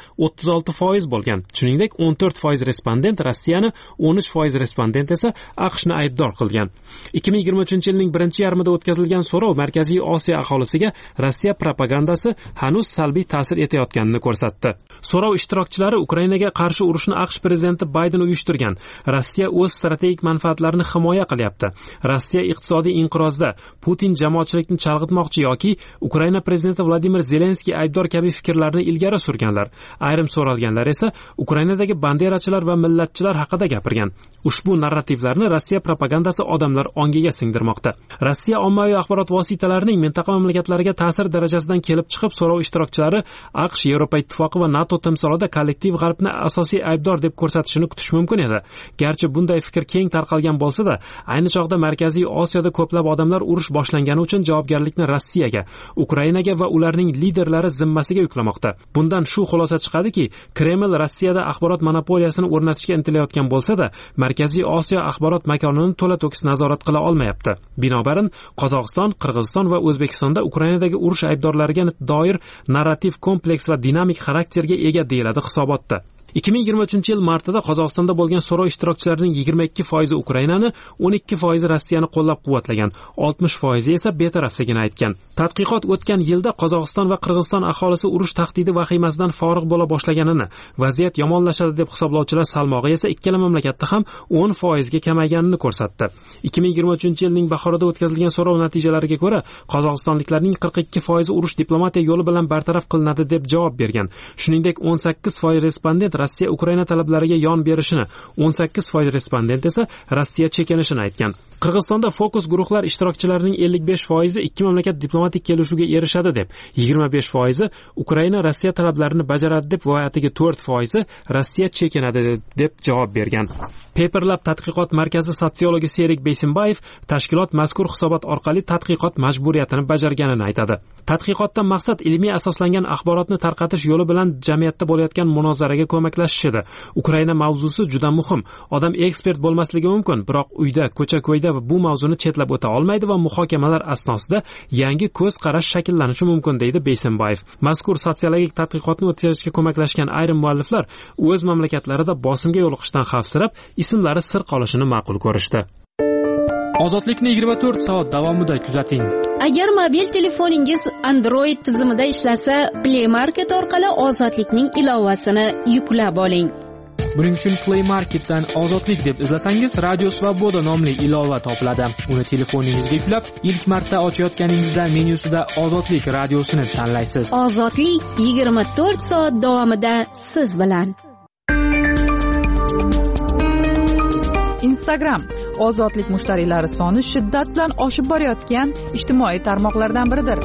36% bo'lgan. Shuningdek, 14% respondent Rossiyani, 13% respondent esa AQShni aybdor qilgan. 2023-yilning birinchi yarmida o'tkazilgan so'rov Markaziy Osiyo aholisiga Rossiya propagandasi hanuz salbiy ta'sir etayotganini ko'rsatdi. So'rov ishtirokchilari Ukrainaga qarshi urushni AQSh prezidenti Bayden uyushtirgan. Rossiya o'z strategik manfaatlarini himoya qilyapti. Rossiya iqtisodiy inqirozda, Putin jamoatchilikni chalg'itmoqchi yoki Ukraina prezidenti Vladimir Zelenskiy aybdor kabi fikrlarni ilgari surganlar. Ayrim so'ralganlar esa Ukrainadagi banderachilar va millatchilar haqida gapirgan. Ushbu narrativlarni Rossiya propagandasi odamlar ongiga singdirmoqda. Rossiya ommaviy axborot vositalarining mintaqa mamlakatlariga ta'sir darajasidan kelib chiqib so'rov ishtirokchilari AQSh, Yevropa ittifoqi va NATO timsolida kollektiv g'arbni asosiy aybdor deb ko'rsatishini kutish mumkin edi. Garchi bunday fikr keng tarqalgan bo'lsa-da, ayni chog'da Markaziy Osiyoda ko'plab odamlar urush boshlangani uchun javobgarlikni Rossiyaga, Ukrainaga va ularning liderlari zimmasiga yuklamoqda. Bundan shu xulosa chiqadiki, Kreml Rossiyada axborot monopoliyasini o'rnatishga intilayotgan bo'lsa-da, Markaziy Osiyo axborot makonini to'la-to'kis nazorat qila olmayapti. Binobarin, Qozog'iston, Qirg'iziston va O'zbekistonda Ukrainadagi urush aybdorlariga doir narrativ kompleks va dinamik xarakterga ega deyiladi hisobotda. 2023-yil martida Qozog'istonda bo'lgan so'rov ishtirokchilarining 22% Ukrainani, 12% Rossiyani qo'llab-quvvatlagan, 60% esa betarafligini aytgan. Tadqiqot o'tgan yilda Qozog'iston va Qirg'iziston aholisi urush tahdidi vahimasidan forig' bo'la boshlaganini, vaziyat yomonlashadi deb hisoblovchilar salmog'i esa ikkala mamlakatda ham 10% ga kamayganini ko'rsatdi. 2023-yilning bahorida o'tkazilgan so'rov natijalariga ko'ra, qozog'istonliklarning 42% urush diplomatiya yo'li bilan bartaraf qilinadi deb javob bergan. Shuningdek, 18% respondent Rossiya Ukraina talablariga yon berishini, 18% respondent esa Rossiya chekinishini aytgan. Qirg'izistonda fokus guruhlar ishtirokchilarining 55% ikki mamlakat diplomatik kelishuvga erishadi deb, 25% Ukraina Rossiya talablarini bajaradi deb va atiga 4% Rossiya chekinadi deb javob bergan. Paperlab tadqiqot markazi sotsiologi Serik Besimbayev tashkilot mazkur hisobot orqali tadqiqot majburiyatini bajarganini aytadi. Tadqiqotdan maqsad ilmiy asoslangan axborotni tarqatish yo'li bilan jamiyatda bo'layotgan munozaraga ko'mak ko'maklashish edi. Ukraina mavzusi juda muhim. Odam ekspert bo'lmasligi mumkin, biroq uyda, ko'cha-ko'yda bu mavzuni chetlab o'ta olmaydi va muhokamalar asnosida yangi ko'z qarash shakllanishi mumkin, deydi Beysenbayev. Mazkur sotsiologik tadqiqotni o'tkazishga ko'maklashgan ayrim mualliflar o'z mamlakatlarida bosimga yo'liqishdan xavfsirab, ismlari sir qolishini ma'qul ko'rishdi. Ozodlikni 24 soat davomida kuzating. Agar mobil telefoningiz Android tizimida ishlasa, Play Market orqali Ozodlikning ilovasini yuklab oling. Buning uchun Play Marketdan Ozodlik deb izlasangiz, Radio Svoboda nomli ilova topiladi. Uni telefoningizga yuklab, ilk marta ochayotganingizda menyusida Ozodlik radiosini tanlaysiz. Ozodlik 24 soat davomida siz bilan. Instagram ozodlik mushtariylari soni shiddat bilan oshib borayotgan ijtimoiy tarmoqlardan biridir.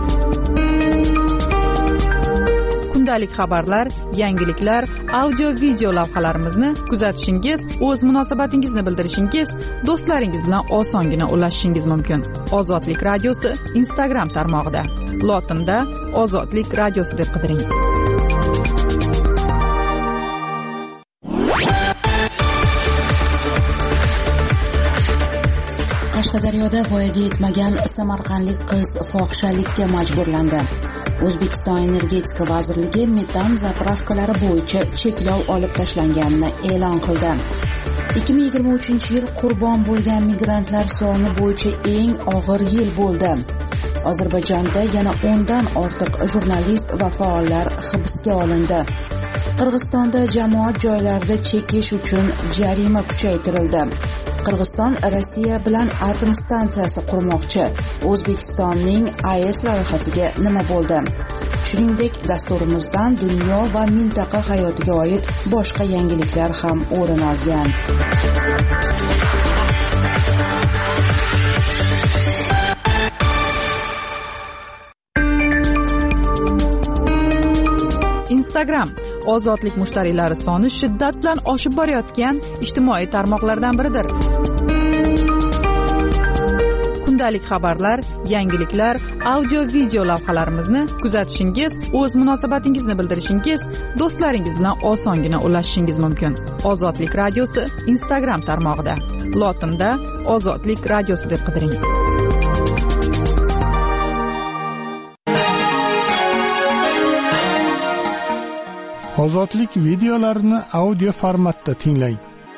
Kundalik xabarlar, yangiliklar, audio-video lavhalarimizni kuzatishingiz, o'z munosabatingizni bildirishingiz, do'stlaringiz bilan osongina ulashishingiz mumkin. Ozodlik radiosi Instagram tarmog'ida. Lotinda Ozodlik radiosi deb qidiring. Qashqadaryoda voyaga yetmagan samarqandlik qiz fohishalikka majburlandi. O'zbekiston Energetika vazirligi metan zapravkalari bo'yicha cheklov olib tashlanganini e'lon qildi. 2023-yil qurbon bo'lgan migrantlar soni bo'yicha eng og'ir yil bo'ldi. Ozarbayjonda yana 10 dan ortiq jurnalist va faollar hibsga olindi. Qirg'izistonda jamoat joylarida chekish uchun jarima kuchaytirildi. Qirg'iziston Rossiya bilan atom stansiyasi qurmoqchi. O'zbekistonning AES loyihasiga nima bo'ldi? Shuningdek, dasturimizdan dunyo va mintaqa hayotiga oid boshqa yangiliklar ham o'rin olgan. Instagram ozodlik mushtariylari soni shiddat bilan oshib borayotgan ijtimoiy tarmoqlardan biridir. Kundalik xabarlar, yangiliklar, audio-video lavhalarimizni kuzatishingiz, o'z munosabatingizni bildirishingiz, do'stlaringiz bilan osongina ulashishingiz mumkin. Ozodlik radiosi Instagram tarmog'ida. Lotinda Ozodlik radiosi deb qidiring. Ozodlik videolarini audio formatda tinglang.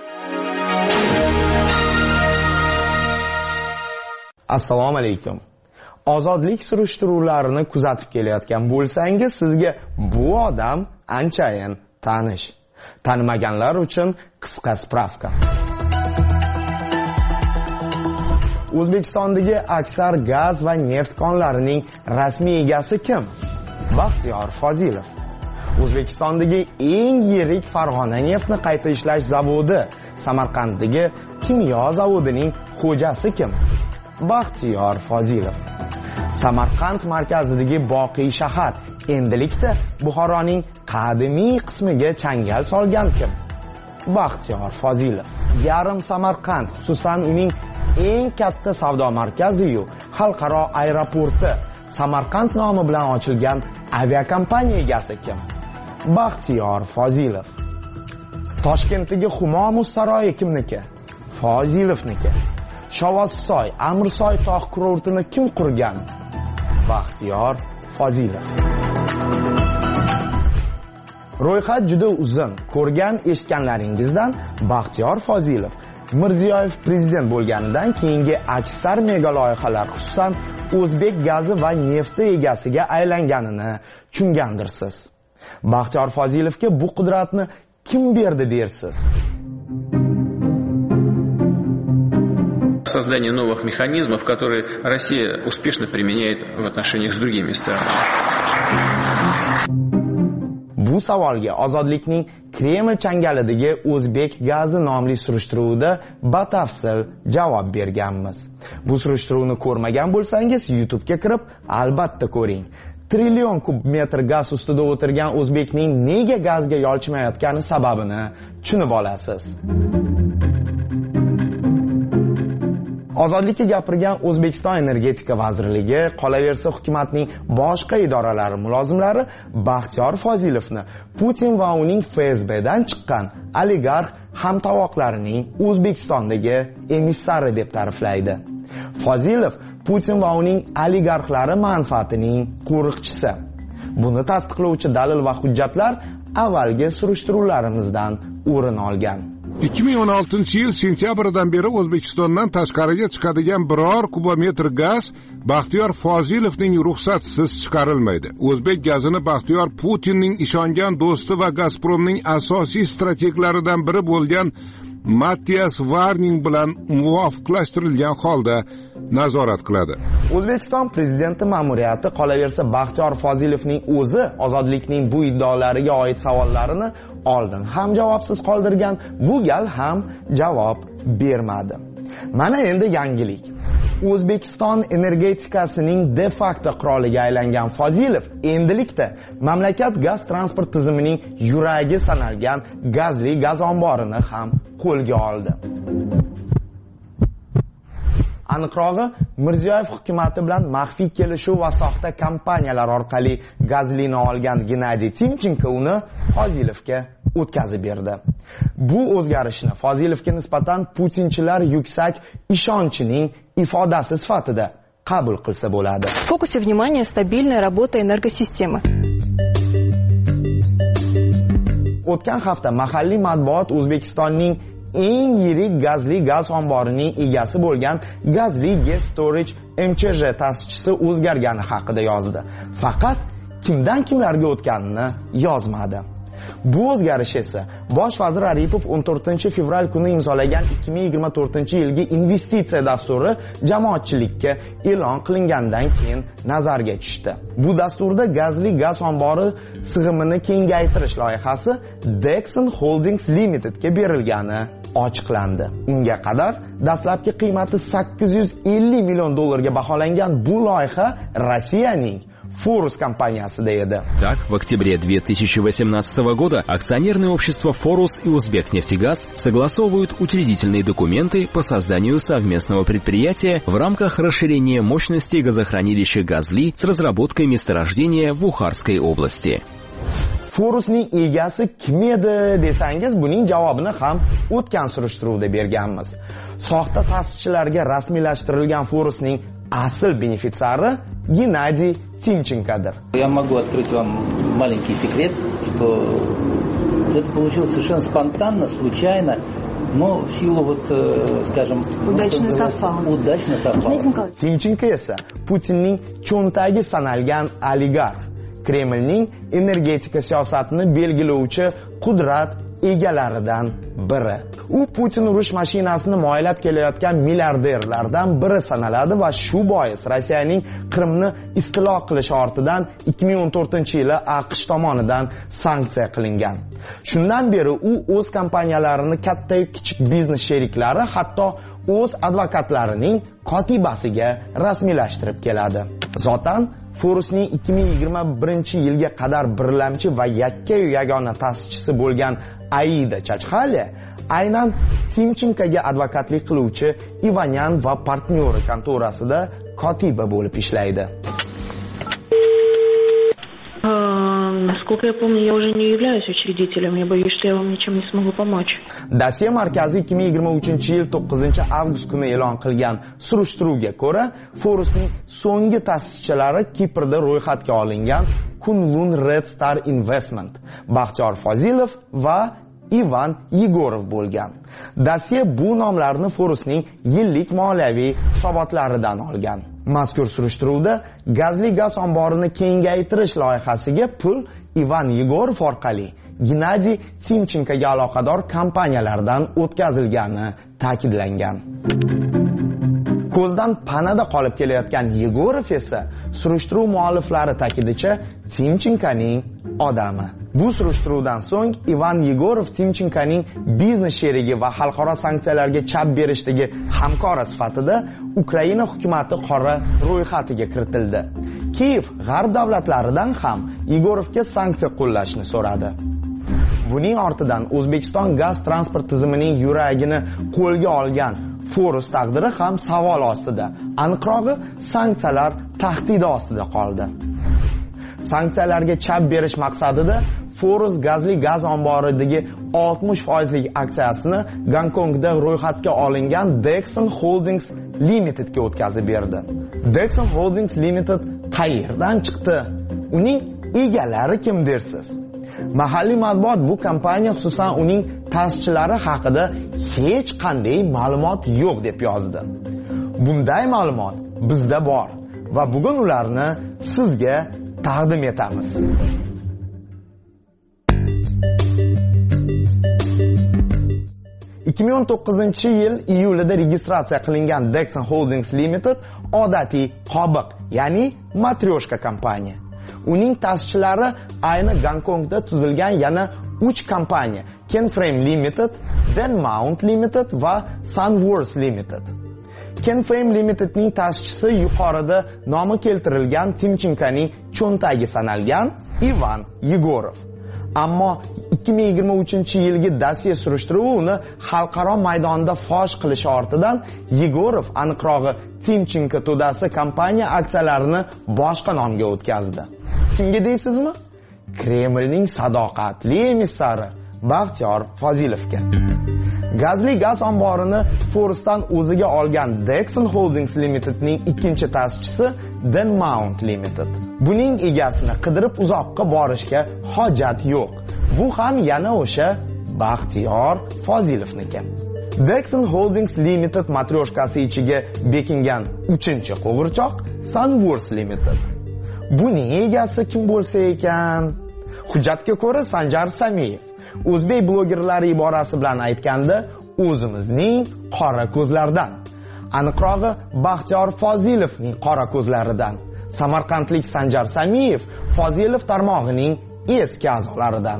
Assalomu alaykum. Ozodlik surishtiruvlarini kuzatib kelayotgan bo'lsangiz, sizga bu odam anchayin tanish. Tanimaganlar uchun qisqa spravka. O'zbekistondagi aksar gaz va neft konlarining rasmiy egasi kim? Baxtiyor Fozilov. O'zbekistondagi eng yirik Farg'ona neftni qayta ishlash zavodi, Samarqanddagi kimyo zavodining xo'jasi kim? Baxtiyor Fozilov. Samarqand markazidagi Boqiy shahar endilikda Buxoroning qadimiy qismiga changal solgan kim? Baxtiyor Fozilov. Yarim Samarqand, xususan uning eng katta savdo markazi-yu xalqaro aeroporti Samarqand nomi bilan ochilgan aviakompaniya egasi kim? Baxtiyor Fozilov. Toshkentdagi Humo muz saroyi kimniki? Fozilovniki. Shovossoy, Amirsoy tog' kurortini kim qurgan? Baxtiyor Fozilov. Ro'yxat juda uzun. Ko'rgan eshitganlaringizdan Baxtiyor Fozilov Mirziyoyev prezident bo'lganidan keyingi aksar mega loyihalar, xususan o'zbek gazi va nefti egasiga aylanganini tushungandirsiz. Baxtiyor Fozilovga bu qudratni kim berdi dersiz? Создание новых механизмов, которые Россия успешно применяет в отношениях с другими странами. Bu savolga Ozodlikning Kreml changalidagi o'zbek gazi nomli surishtiruvda batafsil javob berganmiz. Bu surishtiruvni ko'rmagan bo'lsangiz, YouTube'ga kirib albatta ko'ring. Trillion kub metr gaz ustida o'tirgan o'zbekning nega gazga yolchimayotgani sababini tushunib olasiz. Ozodlikka gapirgan O'zbekiston energetika vazirligi, qolaversa hukumatning boshqa idoralari mulozimlari Baxtiyor Fozilovni Putin va uning FSBdan chiqqan oligarx hamtovoqlarining O'zbekistondagi emissari deb ta'riflaydi. Fozilov Putin va uning oligarxlari manfaatining qo'riqchisi. Buni tasdiqlovchi dalil va hujjatlar avvalgi surishtiruvlarimizdan o'rin olgan. 2016-yil sentyabridan beri O'zbekistondan tashqariga chiqadigan biror kubometr gaz Baxtiyor Fozilovning ruxsatsiz chiqarilmaydi. O'zbek gazini Baxtiyor Putinning ishongan do'sti va Gazpromning asosiy strateglaridan biri bo'lgan Matthias Warning bilan muvofiqlashtirilgan holda nazorat qiladi. O'zbekiston prezidenti ma'muriyati qolaversa Baxtiyor Fozilovning o'zi ozodlikning bu iddaolariga oid savollarini oldin ham javobsiz qoldirgan, bu gal ham javob bermadi. Mana endi yangilik. O'zbekiston energetikasining de facto qiroliga aylangan Fozilov endilikda mamlakat gaz transport tizimining yuragi sanalgan gazli gaz omborini ham qo'lga oldi. Aniqrog'i, Mirziyoyev hukumati bilan maxfiy kelishuv va soxta kompaniyalar orqali gazlini olgan Gennadiy Timchenko uni Fozilovga o'tkazib berdi. Bu o'zgarishni Fozilovga nisbatan Putinchilar yuksak ishonchining ifodasi sifatida qabul qilsa bo'ladi. В фокусе внимания стабильная работа энергосистемы. O'tgan hafta mahalliy matbuot O'zbekistonning eng yirik gazli gaz omborining egasi bo'lgan Gazli Gas Storage MChJ ta'sischisi o'zgargani haqida yozdi. Faqat kimdan kimlarga o'tganini yozmadi. Bu o'zgarish esa Bosh vazir Aripov 14-fevral kuni imzolagan 2024-yilgi investitsiya dasturi jamoatchilikka e'lon qilingandan keyin nazarga tushdi. Bu dasturda gazli gaz ombori sig'imini kengaytirish loyihasi Dexon Holdings Limitedga berilgani ochiqlandi. Unga qadar dastlabki qiymati 850 million dollarga baholangan bu loyiha Rossiyaning Forus компаниясida edi. Так, в октябре 2018 года акционерные общества Forus и Узбекнефтегаз согласовывают учредительные документы по созданию совместного предприятия в рамках расширения мощности газохранилища Газли с разработкой месторождения в Бухарской области. Forusning egasi kim edi desangiz, buning javobini ham o'tgan surishtiruvda berganmiz. Soxta ta'sischilarga rasmiylashtirilgan Forusning asl benefitsari Gennadiy Timchenkodir. Я могу открыть вам маленький секрет, что это получилось совершенно спонтанно, случайно, но в силу скажем, удачно совпало. Timchenko esa Putinning cho'ntagi sanalgan oligarx, Kremlning energetika siyosatini belgilovchi qudrat egalaridan biri. U Putin urush mashinasini moylab kelayotgan milliarderlardan biri sanaladi va shu bois Rossiyaning Qrimni istilo qilish ortidan 2014-yili AQSh tomonidan sanksiya qilingan. Shundan beri u o'z kompaniyalarini katta kichik biznes sheriklari, hatto o'z advokatlarining kotibasiga rasmiylashtirib keladi. Zotan Forusning 2021-yilga qadar birlamchi va yakka-yu yagona ta'sischisi bo'lgan Aida Chachxale aynan Timchenkoga advokatlik qiluvchi Ivanyan va partnyori kontorasida kotiba bo'lib ishlaydi. Насколько я помню, я уже не являюсь учредителем. Я боюсь, что я вам ничем не смогу помочь. Dasiya markazi 2023-yil 9-avgust kuni e'lon qilgan surishtiruvga ko'ra, Forusning so'nggi ta'sischilari Kiprda ro'yxatga olingan Kunlun Red Star Investment, Baxtiyor Fozilov va Ivan Yegorov bo'lgan. Dasiya bu nomlarni Forusning yillik moliyaviy hisobotlaridan olgan. Mazkur surishtiruvda gazli gaz omborini kengaytirish loyihasiga pul Ivan Yegorov orqali Gennadiy Timchenkoga aloqador kompaniyalardan o'tkazilgani ta'kidlangan. Ko'zdan panada qolib kelayotgan Yegorov esa surishtiruv mualliflari ta'kidicha Timchenkoning odami. Bu surishtiruvdan so'ng Ivan Yegorov Timchenkoning biznes sherigi va xalqaro sanksiyalarga chap berishdagi hamkori sifatida Ukraina hukumati qora ro'yxatiga kiritildi. Kiyev g'arb davlatlaridan ham Yegorovga sanksiya qo'llashni so'radi. Buning ortidan O'zbekiston gaz transport tizimining yuragini qo'lga olgan Forus taqdiri ham savol ostida. Aniqrog'i, sanksiyalar tahdidi ostida qoldi. Sanksiyalarga chap berish maqsadida Forus gazli gaz omboridagi 60% aksiyasini Gonkongda ro'yxatga olingan Dexon Holdings Limitedga o'tkazib berdi. Dexon Holdings Limited qayerdan chiqdi? Uning egalari kim dersiz? Mahalliy matbuot bu kompaniya, xususan uning ta'sischilari haqida hech qanday ma'lumot yo'q deb yozdi. Bunday ma'lumot bizda bor va bugun ularni sizga taqdim etamiz. ...2019-yil iyulida registratsiya qilingan Dexon Holdings Limited odatiy qobiq, ya'ni matryoshka kompaniya. Uning ta'sischilari ayni Gonkongda tuzilgan yana 3 kompaniya: Kenframe Limited, Denmount Limited va Sunworth Limited. Kenframe Limitedning ta'sischisi yuqorida nomi keltirilgan Timchenkoning cho'ntagi sanalgan Ivan Yegorov. Ammo 2023-yilgi dosiye surishtiruvi uni xalqaro maydonda fosh qilishi ortidan Yegorov aniqrog'i Timchenko to'dasi kompaniya aksiyalarini boshqa nomga o'tkazdi. Kimga deysizmi? Kremlning sadoqatli emissari Baxtiyor Fozilovga. Gazli gaz omborini Forusdan o'ziga olgan Dexon Holdings Limitedning ikkinchi ta'sischisi Denmount Limited. Buning egasini qidirib uzoqqa borishga hojat yo'q. Bu ham yana o'sha Baxtiyor Fozilovniki. Dexon Holdings Limited matryoshkasi ichiga bekingan 3-qo'g'irchoq Sunworth Limited. Buning egasi kim bo'lsa ekan? Hujjatga ko'ra Sanjar Samiyev. O'zbek blogerlari iborasi bilan aytganda, o'zimizning qora ko'zlardan. Aniqrog'i, Baxtiyor Fozilovning qora ko'zlaridan. Samarqandlik Sanjar Samiyev Fozilov tarmog'ining eski a'zolaridan.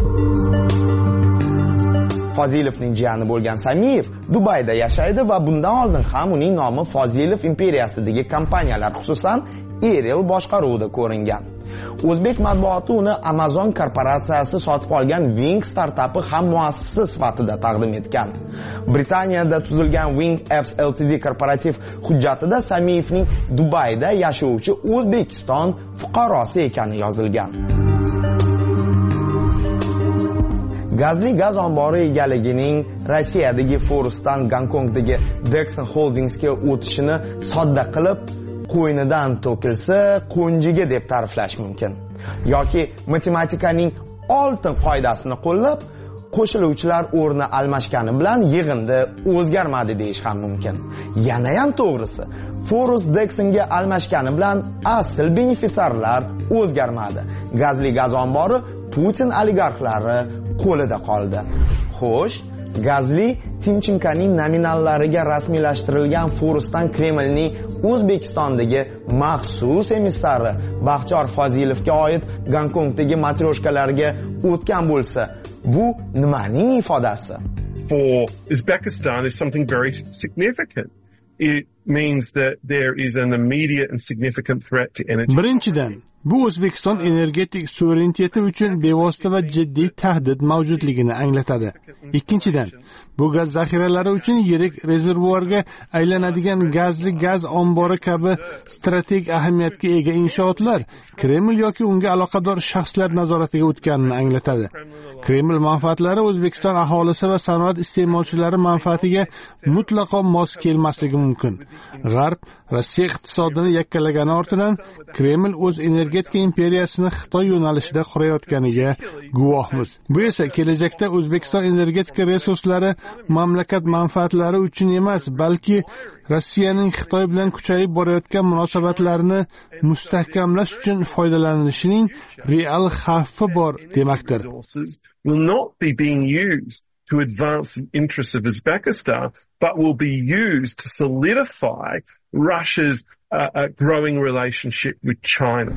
Fozilovning jiyani bo'lgan Samiyev Dubayda yashaydi va bundan oldin ham uning nomi Fozilov imperiyasidagi kompaniyalar, xususan Erel boshqaruvida ko'ringan. O'zbek matbuoti uni Amazon korporatsiyasi sotib olgan Wing startapi ham muassisi sifatida taqdim etgan. Britaniyada tuzilgan Wing Apps Ltd korporativ hujjatida Samiyevning Dubayda yashovchi O'zbekiston fuqarosi ekani yozilgan. Gazli gaz ombori egaligining Rossiyadagi Forusdan Gonkongdagi Dexon Holdingsga o'tishini sodda qilib, qo'ynidan to'kilsa qo'njiga deb ta'riflash mumkin. Yoki matematikaning oltin qoidasini qo'llab, qo'shiluvchilar o'rni almashgani bilan yig'indi o'zgarmadi deyish ham mumkin. Yana ham to'g'risi, Forus Dexonga almashgani bilan asl beneficiarlar o'zgarmadi. Gazli gaz ombori Putin oligarxlari qo'lida qoldi. Xo'sh, Gazli Timchenkoning nominallariga rasmiylashtirilgan Forusdan Kremlning O'zbekistondagi maxsus emissari Baxtiyor Fozilovga oid Gonkongdagi matryoshkalarga o'tgan bo'lsa, bu nimaning ifodasi? For Uzbekistan is something very significant. It means that there is an immediate and significant threat to energy. Birinchidan, bu O'zbekiston energetik suvereniteti uchun bevosita va jiddiy tahdid mavjudligini anglatadi. Ikkinchidan, bu gaz zaxiralari uchun yirik rezervuarga aylanadigan gazli gaz ombori kabi strategik ahamiyatga ega inshootlar Kreml yoki unga aloqador shaxslar nazoratiga o'tganini anglatadi. Kreml manfaatlari O'zbekiston aholisi va sanoat iste'molchilari manfaatiga mutlaqo mos kelmasligi mumkin. G'arb Rossiya iqtisodini yakkalagani ortidan Kreml o'z energetika imperiyasini Xitoy yo'nalishida qurayotganiga guvohmiz. Bu esa kelajakda O'zbekiston energetika resurslari mamlakat manfaatlari uchun emas, balki Rossiyaning Xitoy bilan kuchayib borayotgan munosabatlarini mustahkamlash uchun foydalanishining real xavfi bor demakdir. Will not be being used to advance the interests of Uzbekistan, but will be used to solidify Russia's growing relationship with China.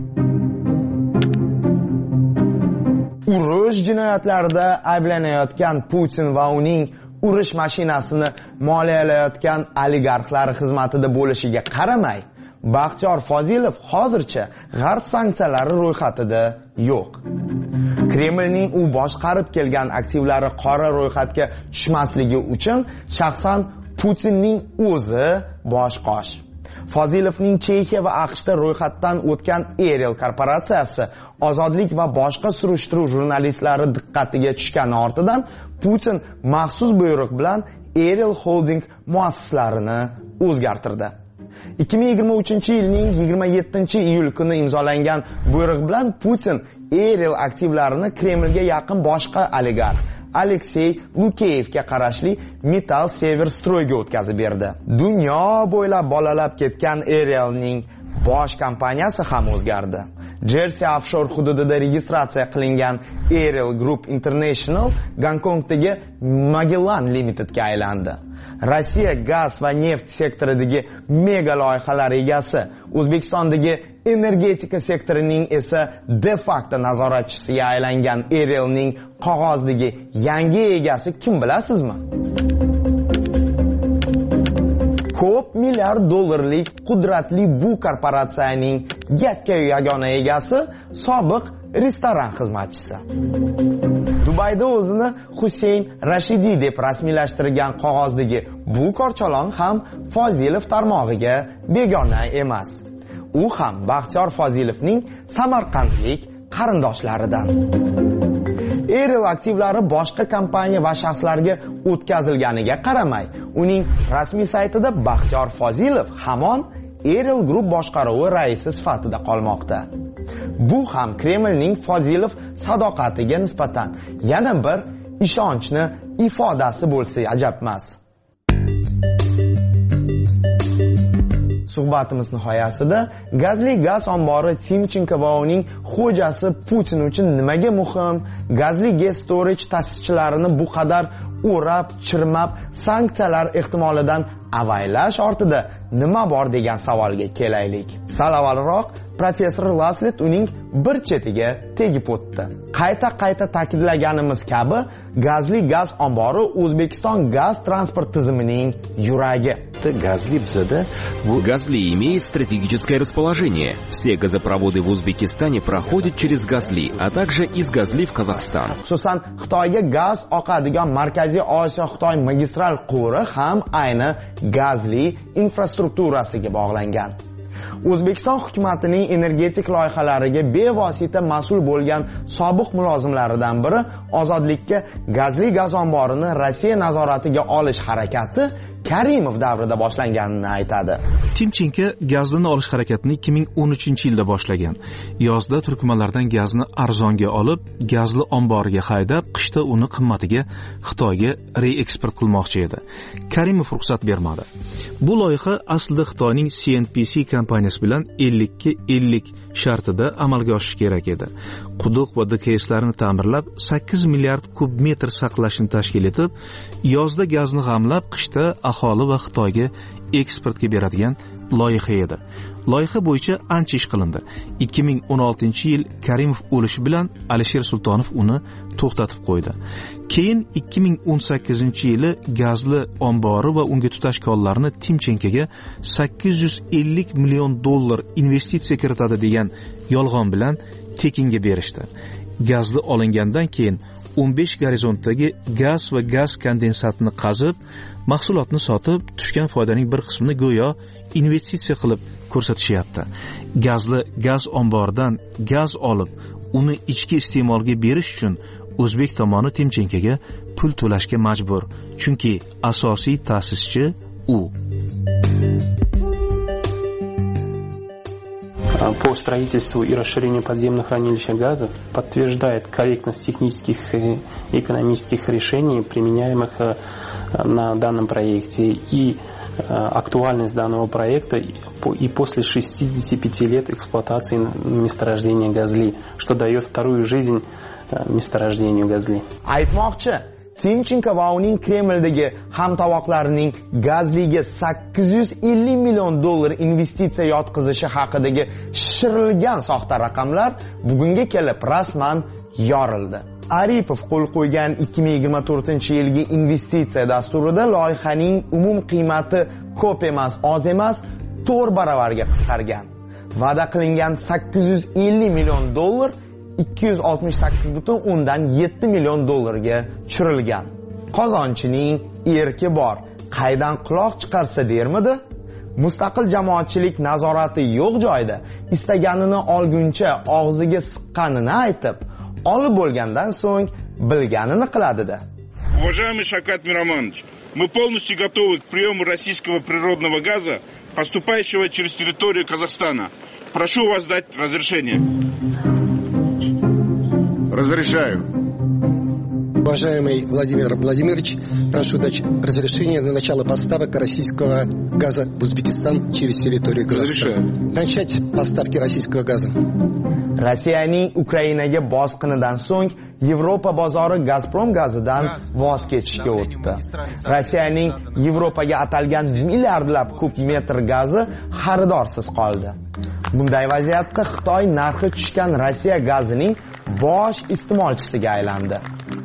Urush jinoyatlarida ayblanayotgan Putin va uning urush mashinasini moliyalayotgan oligarxlar xizmatida bo'lishiga qaramay, Baxtiyor Fozilov hozircha g'arb sanksiyalari ro'yxatida yo'q. Kremlning u boshqarib kelgan aktivlari qora ro'yxatga tushmasligi uchun shaxsan Putinning o'zi bosh-qosh. Fozilovning Chexiya va AQShda ro'yxatdan o'tgan Eril korporatsiyasi ozodlik va boshqa surishtiruv jurnalistlari diqqatiga tushgani ortidan Putin maxsus buyruq bilan Eril Holding muassislarini o'zgartirdi. 2023-yilning 27-iyul kuni imzolangan buyruq bilan Putin Eril aktivlarini Kremlga yaqin boshqa oligarx Aleksey Lukeyevga qarashli Metal Severstroyga o'tkazib berdi. Dunyo bo'ylab bolalab ketgan Erilning bosh kompaniyasi ham o'zgardi. Jersey offshore hududida registratsiya qilingan Eril Group International Gonkongdagi Magellan Limitedga aylandi. Rossiya gaz va neft sektoridagi mega loyihalar egasi, O'zbekistondagi energetika sektorining esa de facto nazoratchisiga aylangan Erilning qog'ozdagi yangi egasi kim bilasizmi? Ko'p milliard dollarlik qudratli bu korporatsiyaning yakka-yagona egasi sobiq restoran xizmatchisi. Dubayda o'zini Husayn Rashidi deb rasmiylashtirgan qog'ozdagi bu korchalon ham Fozilov tarmog'iga begona emas. U ham Baxtiyor Fozilovning samarqandlik qarindoshlaridan. Eril aktivlari boshqa kompaniya va shaxslarga o'tkazilganiga qaramay, uning rasmiy saytida Baxtiyor Fozilov hamon Eril Group boshqaruvi raisi sifatida qolmoqda. Bu ham Kremlning Fozilov sadoqatiga nisbatan yana bir ishonchni ifodasi bo'lsa ajab emas. Suhbatimiz nihoyasida gazli gaz ombori Timchenko va uning xo'jasi Putin uchun nimaga muhim, gazli gas storage ta'sischilarini bu qadar o'rab, chirmab, sanksiyalar ehtimolidan avaylash ortida nima bor degan savolga kelaylik. Sal avvalroq professor Laslet uning bir chetiga tegib o'tdi. Qayta ta'kidlaganimiz kabi, gazli gaz ombori O'zbekiston gaz transport tizimining yuragi. Газли имеет стратегическое расположение. Все газопроводы в Узбекистане проходят через Газли, а также из Газли в Казахстан. Xususan, Xitoyga gaz oqadigan Markaziy Osiyo Xitoy magistral quvuri ham ayni Gazli infrastrukturasiga bog'langan. O'zbekiston hukumatining energetik loyihalariga bevosita mas'ul bo'lgan sobiq mulozimlaridan biri ozodlikka gazli gaz omborini Rossiya nazoratiga olish harakati Karimov davrida boshlanganini aytadi. Timchenko gazni olish harakatini 2013-yilda boshlagan. Yozda turkmanlardan gazni arzonga olib, gazli omboriga haydab, qishda uni qimmatiga Xitoyga reeksport qilmoqchi edi. Karimov ruxsat bermadi. Bu loyiha aslida Xitoyning CNPC kompaniyasi bilan 50-50 shartida amalga oshishi kerak edi. Quduq va DKSlarni ta'mirlab, 8 milliard kub metr saqlashni tashkil etib, yozda gazni g'amlab, qishda aholi va Xitoyga eksportga beradigan loyiha edi. Loyiha bo'yicha ancha ish qilindi. 2016-yil Karimov o'lishi bilan Alisher Sultonov uni to'xtatib qo'ydi. Keyin 2018-yili gazli ombori va unga tutash konlarini Timchenkoga 850 million dollar investitsiya kiritadi degan yolg'on bilan tekinga berishdi. Gazli olingandan keyin 15 gorizontdagi gaz va gaz kondensatini qazib, mahsulotni sotib, tushgan foydaning bir qismini go'yo investitsiya qilib ko'rsatishyapti. Gazli gaz omboridan gaz olib, uni ichki iste'molga berish uchun o'zbek tomoni Timchenkoga pul to'lashga majbur, chunki asosiy ta'sischi u. По строительству и расширению подземных хранилищ газа подтверждает корректность технических и экономических решений, применяемых на данном проекте, и актуальность данного проекта и после 65 лет эксплуатации месторождения Газли, что дает вторую жизнь месторождению Газли. Timchenko va uning Kremldagi hamtovoqlarining Gazliga 850 million dollar investitsiya yotqizishi haqidagi shishirilgan soxta raqamlar bugunga kelib rasman yorildi. Aripov qo'l qo'ygan 2024-yilgi investitsiya dasturida loyihaning umum qiymati ko'p emas, oz emas, 4 baravarga qisqargan. Va'da qilingan 850 million dollar $268,7 million ga tushirilgan. Qozonchining erki bor, qaydan quloq chiqarsa dermidi? Mustaqil jamoatchilik nazorati yo'q joyda istaganini olguncha og'ziga siqqanini aytib, olib bo'lgandan so'ng bilganini qiladi-da. Уважаемый Шавкат Миромонович, мы полностью готовы к приему российского природного газа, поступающего через территорию Казахстана. Прошу вас дать разрешение. Разрешаю. Уважаемый Владимир Владимирович, прошу дать разрешение на начало поставок российского газа в Узбекистан через территорию Казахстана. Начать поставки российского газа. Rossiyaning Ukrainaga bosqinidan so'ng Yevropa bozori Gazprom gazidan voz kechishga o'tdi. Rossiyaning Yevropaga atalgan milliardlab kub metr gazi xaridorsiz qoldi. Bunday vaziyatda Xitoy narxi tushgan Rossiya gazining bosh iste'molchisiga aylandi.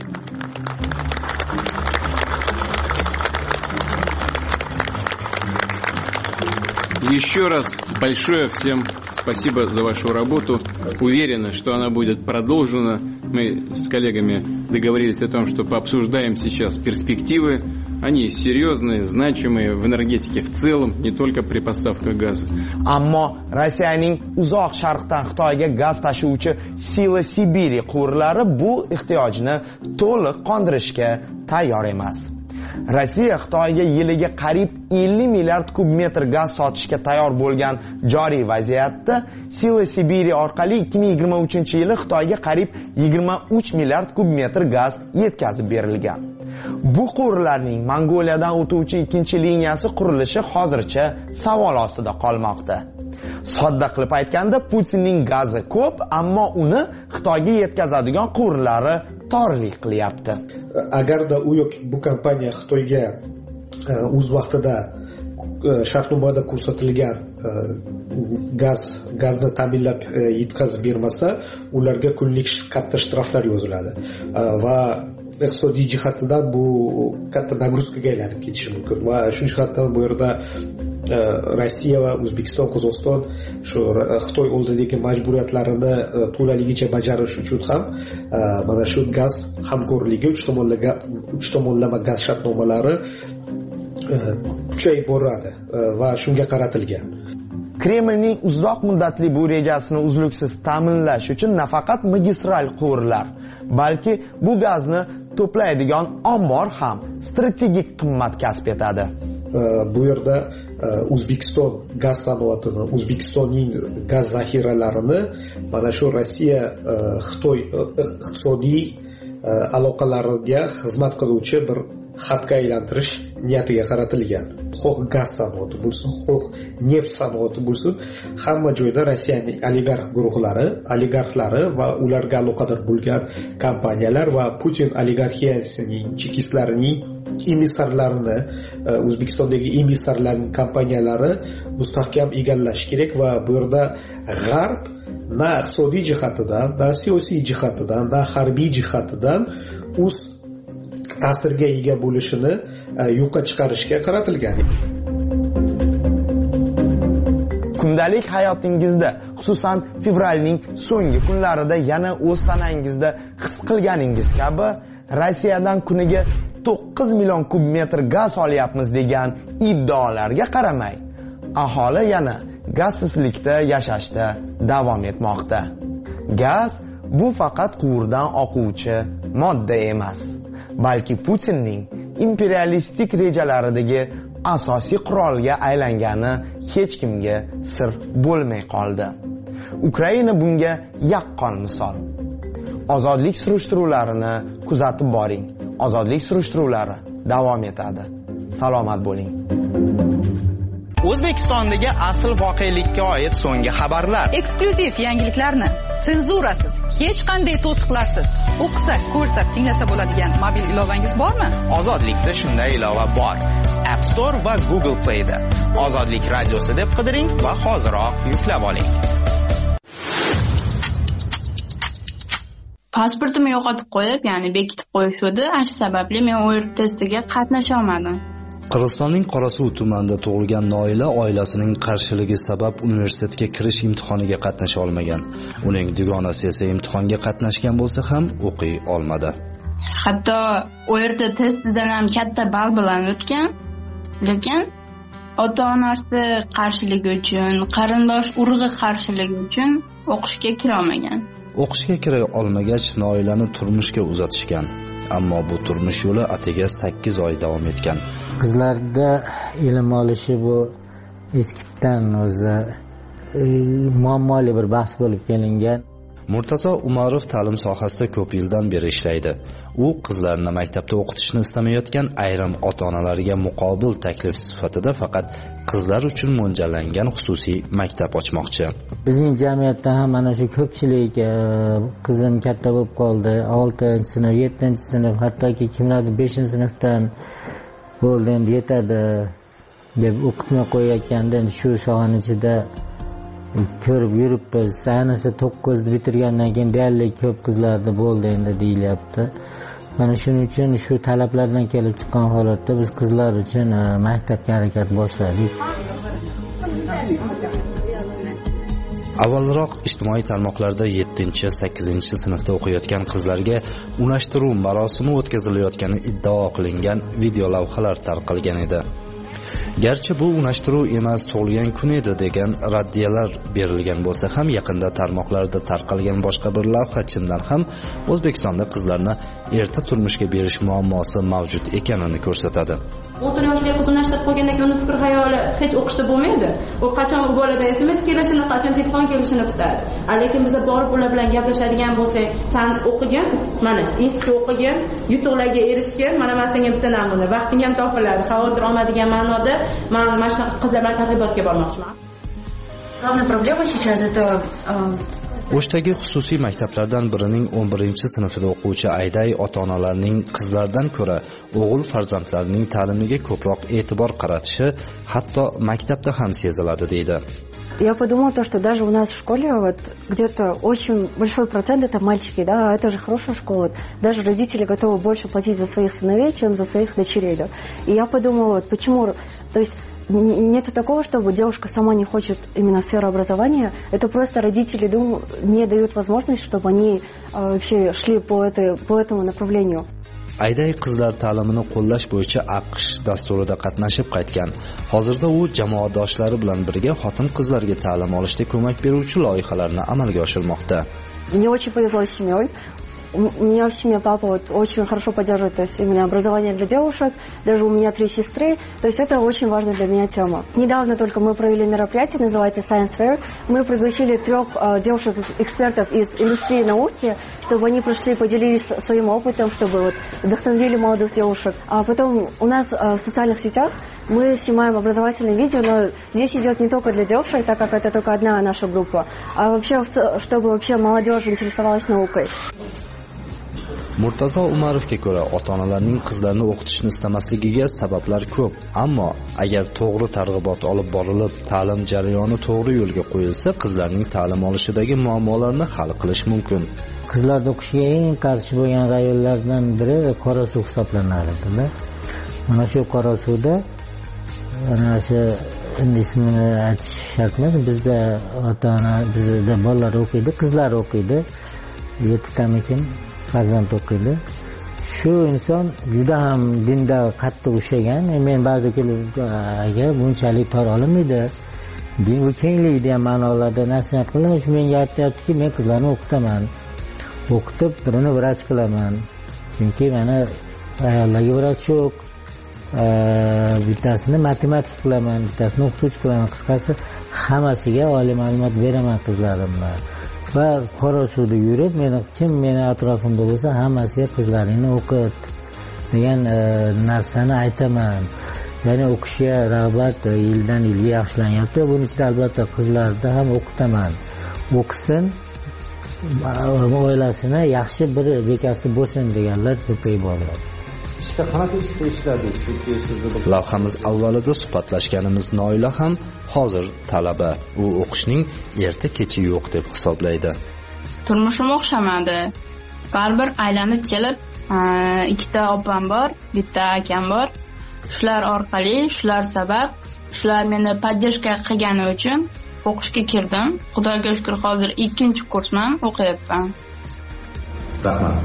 Еще раз большое всем спасибо за вашу работу. Уверена, что она будет продолжена. Мы с коллегами договорились о том, что пообсуждаем сейчас перспективы. Они серьезные, значимые в энергетике в целом, не только при поставках газа. Ammo Rossiyaning uzoq sharqdan Xitoyga gaz tashuvchi Sila Sibiri quvurlari bu ehtiyojni to'liq qondirishga tayyor emas. Rossiya Xitoyga yiliga qariyb 50 milliard kub metr gaz sotishga tayyor bo'lgan joriy vaziyatda Sila Sibiri orqali 2023-yili Xitoyga qariyb 23 milliard kub metr gaz yetkazib berilgan. Bu quvurlarning Mongoliyadan o'tuvchi ikkinchi liniyasi qurilishi hozircha savol ostida qolmoqda. Sodda qilib aytganda, Putinning gazi ko'p, ammo uni Xitoyga yetkazadigan quvurlari torlik qilyapti. Agarda u yoki bu kompaniya Xitoyga o'z vaqtida shartnomada ko'rsatilgan gazni ta'minlab yetkazib bermasa, ularga kunlik katta shtraflar yoziladi va iqtisodiy jihatdan bu katta nagruzkaga aylanib ketishi mumkin va shu jihatdan bu yerda Rossiya va O'zbekiston, Qozog'iston shu Xitoy oldidagi majburiyatlarini to'laligicha bajarish uchun ham mana shu gaz hamkorligi uch tomonlama gaz shartnomalari kuchayib boradi va shunga qaratilgan. Kremlning uzoq muddatli bu rejasini uzluksiz ta'minlash uchun nafaqat magistral quvurlar, balki bu gazni to'playdigan ombor ham strategik qimmat kasb etadi. Bu yerda O'zbekiston gaz sanoatini, O'zbekistonning gaz zaxiralarini mana shu Rossiya Xitoy iqtisodiy aloqalariga xizmat qiluvchi bir xatga aylantirish niyatiga qaratilgan. Xo'sh gaz sanoati bo'lsin, xo'sh neft sanoati bo'lsin, hamma joyda Rossiyaning oligarxlari va ularga aloqador bo'lgan kompaniyalar va Putin oligarxiyasining chekistlarining emissarlarini, O'zbekistondagi emissarlarning kompaniyalari mustahkam egallash kerak va bu yerda G'arb na iqtisodiy jihatidan, na siyosiy jihatidan, na harbiy jihatidan o'z ta'sirga ega bo'lishini yo'qqa chiqarishga qaratilgan. Kundalik hayotingizda, xususan fevralning so'nggi kunlarida yana o'z tanangizda his qilganingiz kabi Rossiyadan kuniga 9 million kub metr gaz olyapmiz degan iddaolarga qaramay, aholi yana gazsizlikda yashashda davom etmoqda. Gaz bu faqat quvurdan oquvchi modda emas, balki Putinning imperialistik rejalaridagi asosiy qurolga aylangani hech kimga sir bo'lmay qoldi. Ukraina bunga yaqqol misol. Ozodlik surishtiruvlarini kuzatib boring. Ozodlik surishtiruvlari davom etadi. Salomat bo'ling. O'zbekistondagi asl voqelikka oid so'nggi xabarlar. Eksklyuziv yangiliklarni senzurasiz, hech qanday to'siqlarsiz o'qisa, ko'rsa, tinglasa bo'ladigan mobil ilovangiz bormi? Ozodlikda shunday ilova bor. App Store va Google Play da Ozodlik radiosi deb qidiring va hoziroq yuklab oling. Pasportimni yo'qotib qo'yib, ya'ni bekitib qo'yishdi. Shu sababli men o'yin testiga qatnasha olmadim. Qirg'izistonning Qorasuv tumanida tug'ilgan Noila oilasining qarshiligi sabab universitetga kirish imtihoniga qatnasha olmagan. Uning dugonasi esa imtihonga qatnashgan bo'lsa ham o'qiy olmadi. Hatto u yerda testdan ham katta ball bilan o'tgan, lekin ota-onasi qarshiligi uchun, qarindosh urug'i qarshiligi uchun o'qishga kira olmagan. O'qishga kira olmagach, Noilani turmushga uzatishgan. Ammo bu turmush yo'li atigi 8 oy davom etgan. Qizlarda ilm olishi bu eskitdan o'zi muammoli bir bahs bo'lib kelingan. Murtazo Umarov ta'lim sohasida ko'p yildan beri ishlaydi. U qizlarni maktabda o'qitishni istamayotgan ayrim ota-onalarga muqobil taklif sifatida faqat qizlar uchun mo'ljallangan xususiy maktab ochmoqchi. Bizning jamiyatda ham mana shu ko'pchilik qizim katta bo'lib qoldi, 6-sinf, 7-sinf, hattoki kimlardir 5-sinfdan bo'ldi, endi yetadi deb o'qitmay qo'yayotganda shu sohaning ichida ko'rib yuribmiz. Ayniqsa 9 bitirgandan keyin deyarli ko'p qizlarda bo'ldi endi deyilyapti. Mana shuning uchun shu talablardan kelib chiqqan holatda biz qizlar uchun maktabga harakat boshladik. Avvalroq ijtimoiy tarmoqlarda 7-8-sinfda o'qiyotgan qizlarga unashtiruv marosimi o'tkazilayotgani iddao qilingan video lavhalar tarqalgan edi. Garchi bu unashtiruv emas, tug'ilgan kun edi degan raddiyalar berilgan bo'lsa ham, yaqinda tarmoqlarda tarqalgan boshqa bir lavha chindan ham O'zbekistonda qizlarni erta turmushga berish muammosi mavjud ekanini ko'rsatadi. 10 yoshli qiz unashtirib qo'ygandan keyin fikr hayoli hech o'qishda bo'lmaydi. U qachon u bolada SMS kelishini, qachon telefon kelishini kutadi. Lekin biz borib ular bilan gaplashadigan bo'lsak, sen o'qigan, mana institutda o'qigan, yutuqlarga erishgan, mana men senga bitta namuna, vaqting ham topiladi. Xavotir olmaydigan ma'noda men mana shunaqa qizlar bilan targ'ibotga bormoqchiman. Главная проблема сейчас это O'shdagi xususiy maktablardan birining 11-sinfida o'quvchi Ayday ota-onalarning qizlardan ko'ra o'g'il farzandlarining ta'limiga ko'proq e'tibor qaratishi hatto maktabda ham seziladi deydi. Я подумала то, что даже у нас в школе вот где-то очень большой процент это мальчики, да, это же хорошая школа. Даже родители готовы больше платить за своих сыновей, чем за своих дочерей, да. И я подумала, вот почему, то есть нету такого, чтобы девушка сама не хочет именно сферу образования. Это просто родители не дают возможность, чтобы они вообще шли по этому направлению. Ayday qizlar ta'limini qo'llash bo'yicha AQSh dasturida qatnashib qaytgan. Hozirda u jamoadoshlari bilan birga xotin-qizlarga ta'lim olishda ko'mak beruvchi loyihalarni amalga oshirmoqda. Мне очень повезло с семьей. У меня в семье папа вот очень хорошо поддерживает, то есть именно образование для девушек. Даже у меня 3 сестры, то есть это очень важная для меня тема. Недавно только мы провели мероприятие, называется Science Fair. Мы пригласили 3 девушек-экспертов из индустрии науки, чтобы они пришли, поделились своим опытом, чтобы вот вдохновили молодых девушек. А потом у нас в социальных сетях мы снимаем образовательные видео, но здесь идет не только для девушек, так как это только одна наша группа, а вообще, чтобы вообще молодежь интересовалась наукой. Murtazo Umarovga ko'ra, ota-onalarning qizlarni o'qitishni istamasligiga sabablar ko'p, ammo agar to'g'ri targ'ibot olib borilib, ta'lim jarayoni to'g'ri yo'lga qo'yilsa, qizlarning ta'lim olishidagi muammolarni hal qilish mumkin. Qizlar o'qishga eng qarshi bo'lgan rayonlardan biri Qorasuv hisoblanadi. Mana shu Qorasuvda ana shu ismini aytish shart emas. Bizda ota-ona, bizda bolalar o'qiydi, qizlar o'qiydi. 7 tamikin farzand o'qiydi. Shu inson juda ham dinda qattiq ushlagan. Men ba'zi kelib bunchalik tor olinmaydi. Din va kenglikda ham ma'nolarda nasihat qilaman. Shu menga aytayaptiki, men qizlarni o'qitaman. O'qitib birini vrach qilaman. Chunki mana ayollarga vrach yo'q. Bittasini matematik qilaman, bittasini o'qituvchi qilaman. Qisqasi hammasiga oliy ma'lumot beraman qizlarimga. Va Qorasuvda yurib, kim meni atrofimda bo'lsa, hammasiga qizlaringni o'qit degan narsani aytaman. Ya'ni o'qishga rag'bat yildan yilga yaxshilanyapti. Buning ichida albatta qizlarni ham o'qitaman. O'qisin, oilasini yaxshi bir bekasi bo'lsin deganlar ko'payib boryapti. Qanaqa ishda ishladingiz? Chunki siz lavhamiz avvalida suhbatlashganimiz Noila ham hozir talaba. U o'qishning erta kechi yo'q deb hisoblaydi. Turmushim o'xshamadi. Baribir aylanib kelib, 2 opam bor, bitta akam bor. shular orqali, shular sabab, shular meni podдержка qilgani uchun o'qishga kirdim. Xudoga shukr, hozir 2-kursman, o'qiyapman. Rahmat.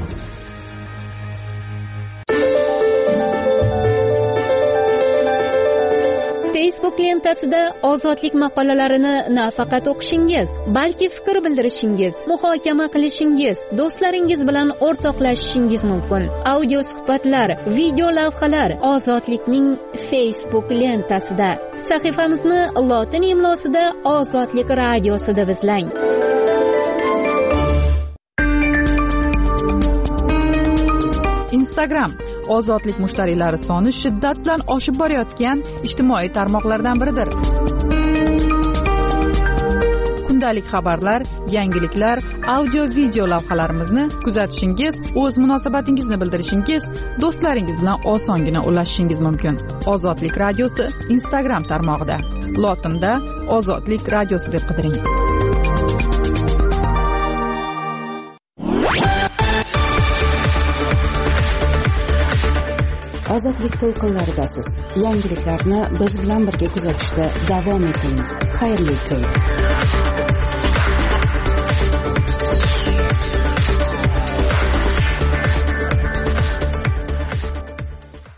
Facebook lentasida ozodlik maqolalarini nafaqat o'qishingiz, balki fikr bildirishingiz, muhokama qilishingiz, do'stlaringiz bilan o'rtoqlashishingiz mumkin. Audio suhbatlar, video lavhalar Ozodlikning Facebook lentasida. Sahifamizni lotin imlosida Ozodlik radiosida izlang. Instagram ozodlik mushtariylari soni shiddat bilan oshib borayotgan ijtimoiy tarmoqlardan biridir. Kundalik xabarlar, yangiliklar, audio video lavhalarimizni kuzatishingiz, o'z munosabatingizni bildirishingiz, do'stlaringiz bilan osongina ulashishingiz mumkin. Ozodlik radiosi Instagram tarmog'ida. Lotinda Ozodlik radiosi deb qidiring. Ozodlik to'lqinlaridasiz. Yangiliklarni biz bilan birga kuzatishda davom eting. Xayrli kun.